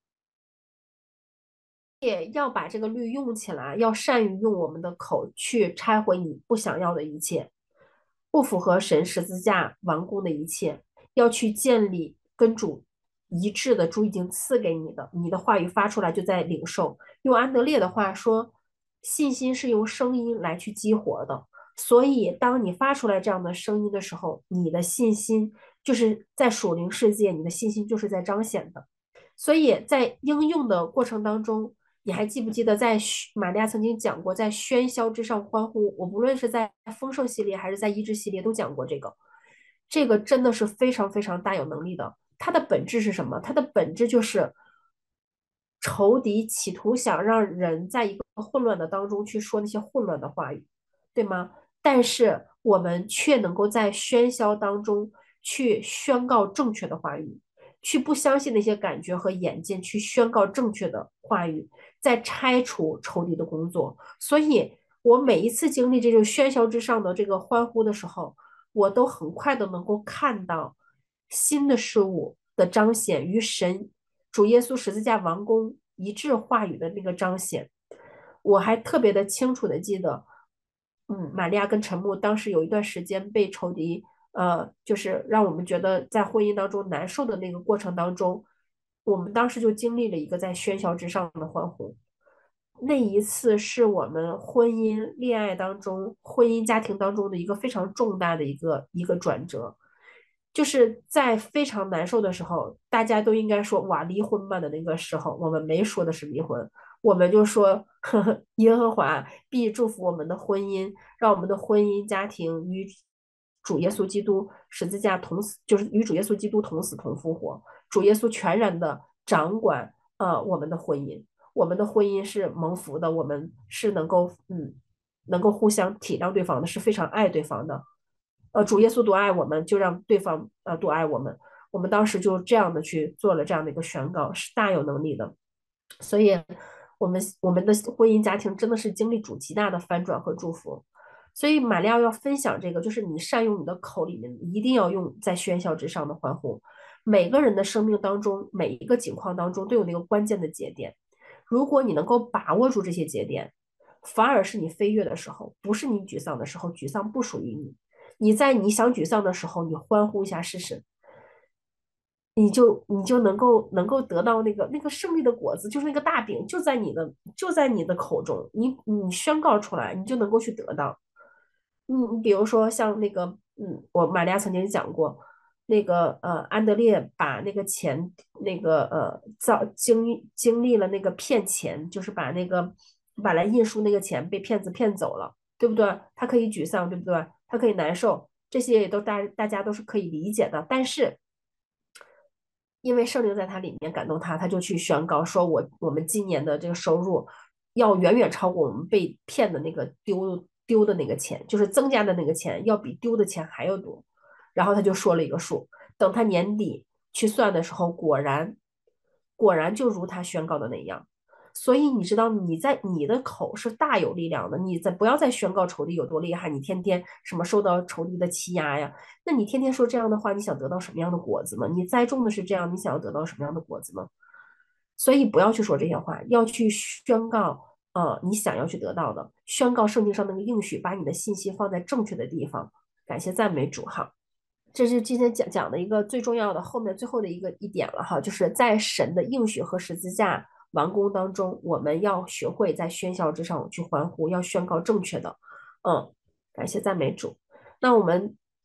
也要把这个律用起来，要善于用我们的口去拆毁你不想要的一切，不符合神十字架完工的一切，要去建立跟主一致的，主已经赐给你的，你的话语发出来就在领受。用安德烈的话说，信心是用声音来去激活的，所以当你发出来这样的声音的时候，你的信心就是在属灵世界，你的信心就是在彰显的。所以在应用的过程当中，你还记不记得在玛利亚曾经讲过，在喧嚣之上欢呼？我不论是在丰盛系列还是在医治系列都讲过这个，这个真的是非常非常大有能力的。它的本质是什么？它的本质就是仇敌企图想让人在一个混乱的当中去说那些混乱的话语，对吗？但是我们却能够在喧嚣当中去宣告正确的话语，去不相信那些感觉和眼见，去宣告正确的话语，在拆除仇敌的工作。所以我每一次经历这种喧嚣之上的这个欢呼的时候，我都很快的能够看到新的事物的彰显与神主耶稣十字架完工一致话语的那个彰显。我还特别的清楚的记得，嗯，玛利亚跟陈木当时有一段时间被仇敌呃，就是让我们觉得在婚姻当中难受的那个过程当中，我们当时就经历了一个在喧嚣之上的欢呼。那一次是我们婚姻恋爱当中、婚姻家庭当中的一个非常重大的一个一个转折，就是在非常难受的时候，大家都应该说哇离婚吧的那个时候，我们没说的是离婚，我们就说呵呵耶和华必祝福我们的婚姻，让我们的婚姻家庭与主耶稣基督十字架同死，就是与主耶稣基督同死同复活，主耶稣全然的掌管呃我们的婚姻，我们的婚姻是蒙福的，我们是能够嗯能够互相体谅对方的，是非常爱对方的。呃，主耶稣多爱我们，就让对方呃多爱我们。我们当时就这样的去做了这样的一个宣告，是大有能力的。所以，我们我们的婚姻家庭真的是经历主极大的翻转和祝福。所以，玛利亚要分享这个，就是你善用你的口里面，一定要用在喧嚣之上的欢呼。每个人的生命当中，每一个境况当中都有那个关键的节点。如果你能够把握住这些节点，反而是你飞跃的时候，不是你沮丧的时候，沮丧不属于你。你在你想沮丧的时候，你欢呼一下试试，你就你就能够能够得到那个那个胜利的果子，就是那个大饼就在你的就在你的口中，你你宣告出来，你就能够去得到。嗯，比如说像那个嗯，我玛利亚曾经讲过，那个呃安德烈把那个钱那个呃造经经历了那个骗钱，就是把那个把来印书那个钱被骗子骗走了，对不对？他可以沮丧，对不对？他可以难受，这些也都大大家都是可以理解的。但是因为圣灵在他里面感动他，他就去宣告说我我们今年的这个收入要远远超过我们被骗的那个丢丢的那个钱，就是增加的那个钱要比丢的钱还要多。然后他就说了一个数，等他年底去算的时候，果然果然就如他宣告的那样。所以你知道你在你的口是大有力量的，你再不要再宣告仇敌有多厉害，你天天什么受到仇敌的欺压呀，那你天天说这样的话，你想得到什么样的果子吗？你栽种的是这样，你想要得到什么样的果子吗？所以不要去说这些话，要去宣告呃你想要去得到的，宣告圣经上那个应许，把你的信息放在正确的地方。感谢赞美主哈。这是今天讲讲的一个最重要的后面最后的一个一点了哈，就是在神的应许和十字架完工当中，我们要学会在喧嚣之上去欢呼，要宣告正确的。嗯，感谢赞美主。那我们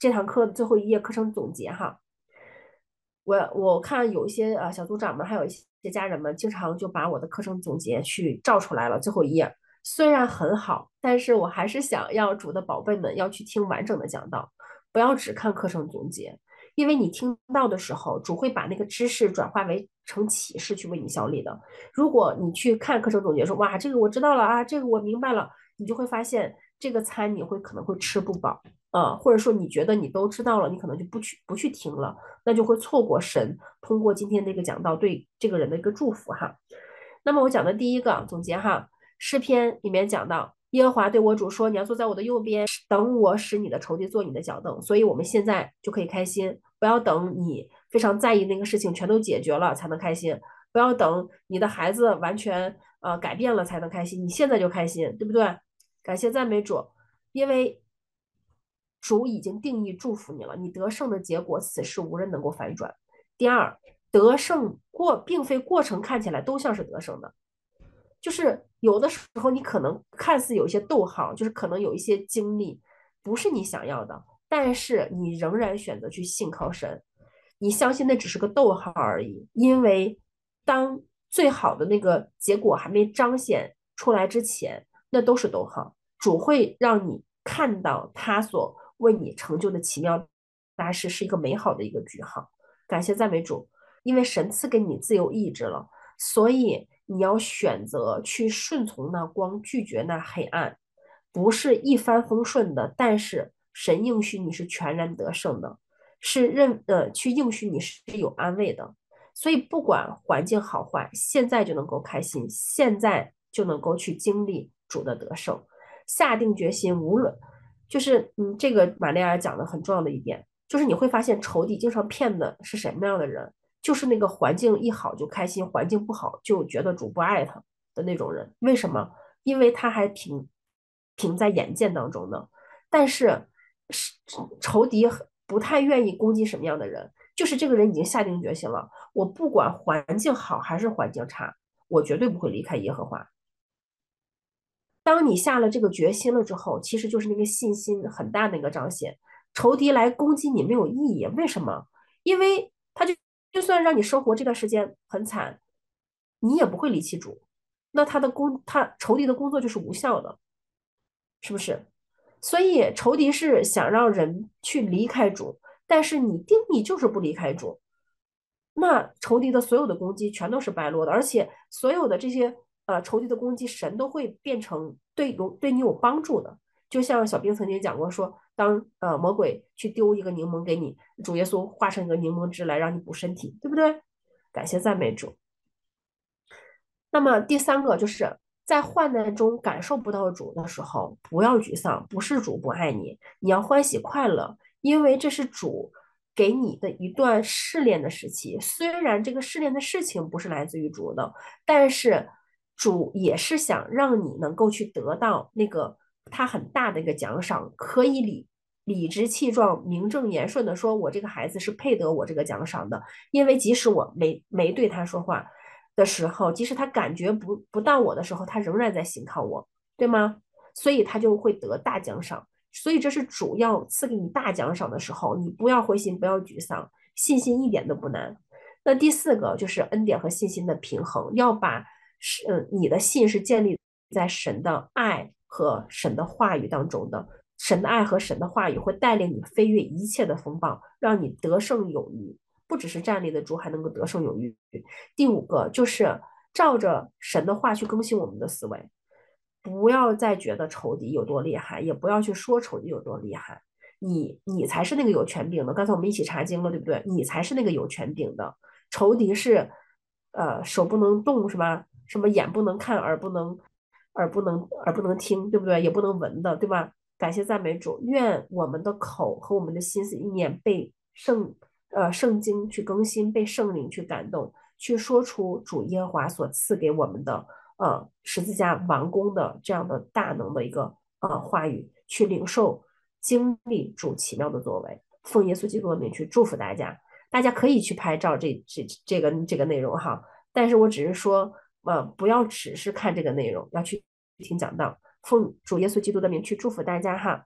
这堂课最后一页课程总结哈。我我看有一些呃小组长们，还有一些家人们，经常就把我的课程总结去照出来了，最后一页。虽然很好，但是我还是想要主的宝贝们要去听完整的讲道，不要只看课程总结，因为你听到的时候，主会把那个知识转化为成启示去为你效力的。如果你去看课程总结说，哇，这个我知道了啊，这个我明白了，你就会发现这个餐你会可能会吃不饱啊、呃，或者说你觉得你都知道了，你可能就不去不去听了，那就会错过神通过今天这个讲道对这个人的一个祝福哈。那么我讲的第一个总结哈。诗篇里面讲到，耶和华对我主说：“你要坐在我的右边，等我使你的仇敌坐你的脚凳。”所以，我们现在就可以开心，不要等你非常在意那个事情全都解决了才能开心，不要等你的孩子完全呃改变了才能开心，你现在就开心，对不对？感谢赞美主，因为主已经定义祝福你了，你得胜的结果，此事无人能够反转。第二，得胜过并非过程看起来都像是得胜的。就是有的时候你可能看似有一些逗号，就是可能有一些经历不是你想要的，但是你仍然选择去信靠神，你相信那只是个逗号而已，因为当最好的那个结果还没彰显出来之前，那都是逗号。主会让你看到他所为你成就的奇妙大事是一个美好的一个句号。感谢赞美主，因为神赐给你自由意志了，所以你要选择去顺从那光，拒绝那黑暗，不是一帆风顺的，但是神应许你是全然得胜的，是认呃去应许你是有安慰的。所以不管环境好坏，现在就能够开心，现在就能够去经历主的得胜，下定决心，无论就是嗯，这个玛利亚讲的很重要的一点，就是你会发现仇敌经常骗的是什么样的人。就是那个环境一好就开心，环境不好就觉得主不爱他的那种人。为什么？因为他还凭凭在眼见当中呢。但是仇敌不太愿意攻击什么样的人，就是这个人已经下定决心了，我不管环境好还是环境差，我绝对不会离开耶和华。当你下了这个决心了之后，其实就是那个信心很大的一个彰显。仇敌来攻击你没有意义，为什么？因为他就就算让你生活这段时间很惨，你也不会离弃主，那他的工他仇敌的工作就是无效的，是不是？所以仇敌是想让人去离开主，但是你定义就是不离开主，那仇敌的所有的攻击全都是败落的，而且所有的这些呃仇敌的攻击，神都会变成对有对你有帮助的。就像小兵曾经讲过说，当呃魔鬼去丢一个柠檬给你，主耶稣化成一个柠檬汁来让你补身体，对不对？感谢赞美主。那么第三个就是在患难中感受不到主的时候，不要沮丧，不是主不爱你，你要欢喜快乐，因为这是主给你的一段试炼的时期。虽然这个试炼的事情不是来自于主的，但是主也是想让你能够去得到那个他很大的一个奖赏，可以理理直气壮、名正言顺的说，我这个孩子是配得我这个奖赏的，因为即使我没没对他说话的时候，即使他感觉不不到我的时候，他仍然在信靠我，对吗？所以他就会得大奖赏。所以这是主要赐给你大奖赏的时候，你不要灰心，不要沮丧，信心一点都不难。那第四个就是恩典和信心的平衡，要把是嗯你的信是建立在神的爱和神的话语当中的，神的爱和神的话语会带领你飞越一切的风暴，让你得胜有余，不只是站立得住，还能够得胜有余。第五个就是照着神的话去更新我们的思维，不要再觉得仇敌有多厉害，也不要去说仇敌有多厉害。你你才是那个有权柄的。刚才我们一起查经了，对不对？你才是那个有权柄的。仇敌是，呃，手不能动是吧？什么眼不能看，耳不能，耳不能耳不能听，对不对？也不能闻的，对吧？感谢赞美主，愿我们的口和我们的心思意念被圣呃圣经去更新，被圣灵去感动，去说出主耶和华所赐给我们的呃十字架完工的这样的大能的一个呃话语，去领受经历主奇妙的作为。奉耶稣基督的名去祝福大家，大家可以去拍照这这这个这个内容哈，但是我只是说呃不要只是看这个内容，要去听讲道。奉主耶稣基督的名去祝福大家哈。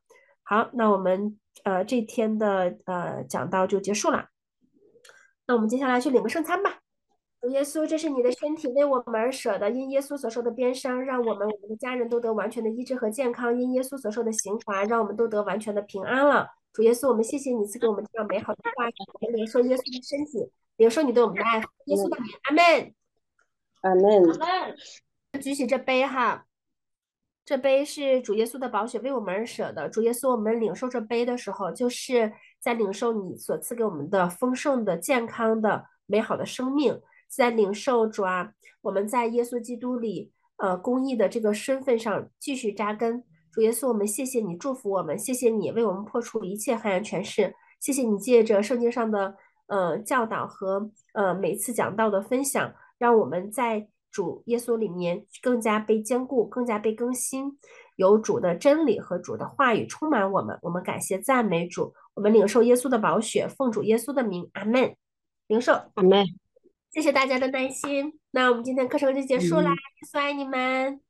好，那我们呃这天的呃讲道就结束了。那我们接下来去领个圣餐吧。主耶稣，这是你的身体，为我们而舍的。因耶稣所受的鞭伤，让我们我们的家人都得完全的医治和健康；因耶稣所受的刑罚，让我们都得完全的平安了。主耶稣，我们谢谢你赐给我们这样美好的话语，我们领受耶稣的身体，领受你对我们的爱。耶稣的名，阿门。 阿门。 举起这杯哈，这杯是主耶稣的宝血为我们而舍的。主耶稣，我们领受这杯的时候，就是在领受你所赐给我们的丰盛的、健康的、美好的生命。在领受主啊，我们在耶稣基督里，呃，公义的这个身份上继续扎根。主耶稣，我们谢谢你祝福我们，谢谢你为我们破除一切黑暗权势，谢谢你借着圣经上的呃教导和呃每次讲道的分享，让我们在主耶稣里面更加被坚固，更加被更新，有主的真理和主的话语充满我们。我们感谢赞美主，我们领受耶稣的宝血，奉主耶稣的名，阿门。领受， 阿门。 谢谢大家的耐心，那我们今天课程就结束啦，耶稣爱你们。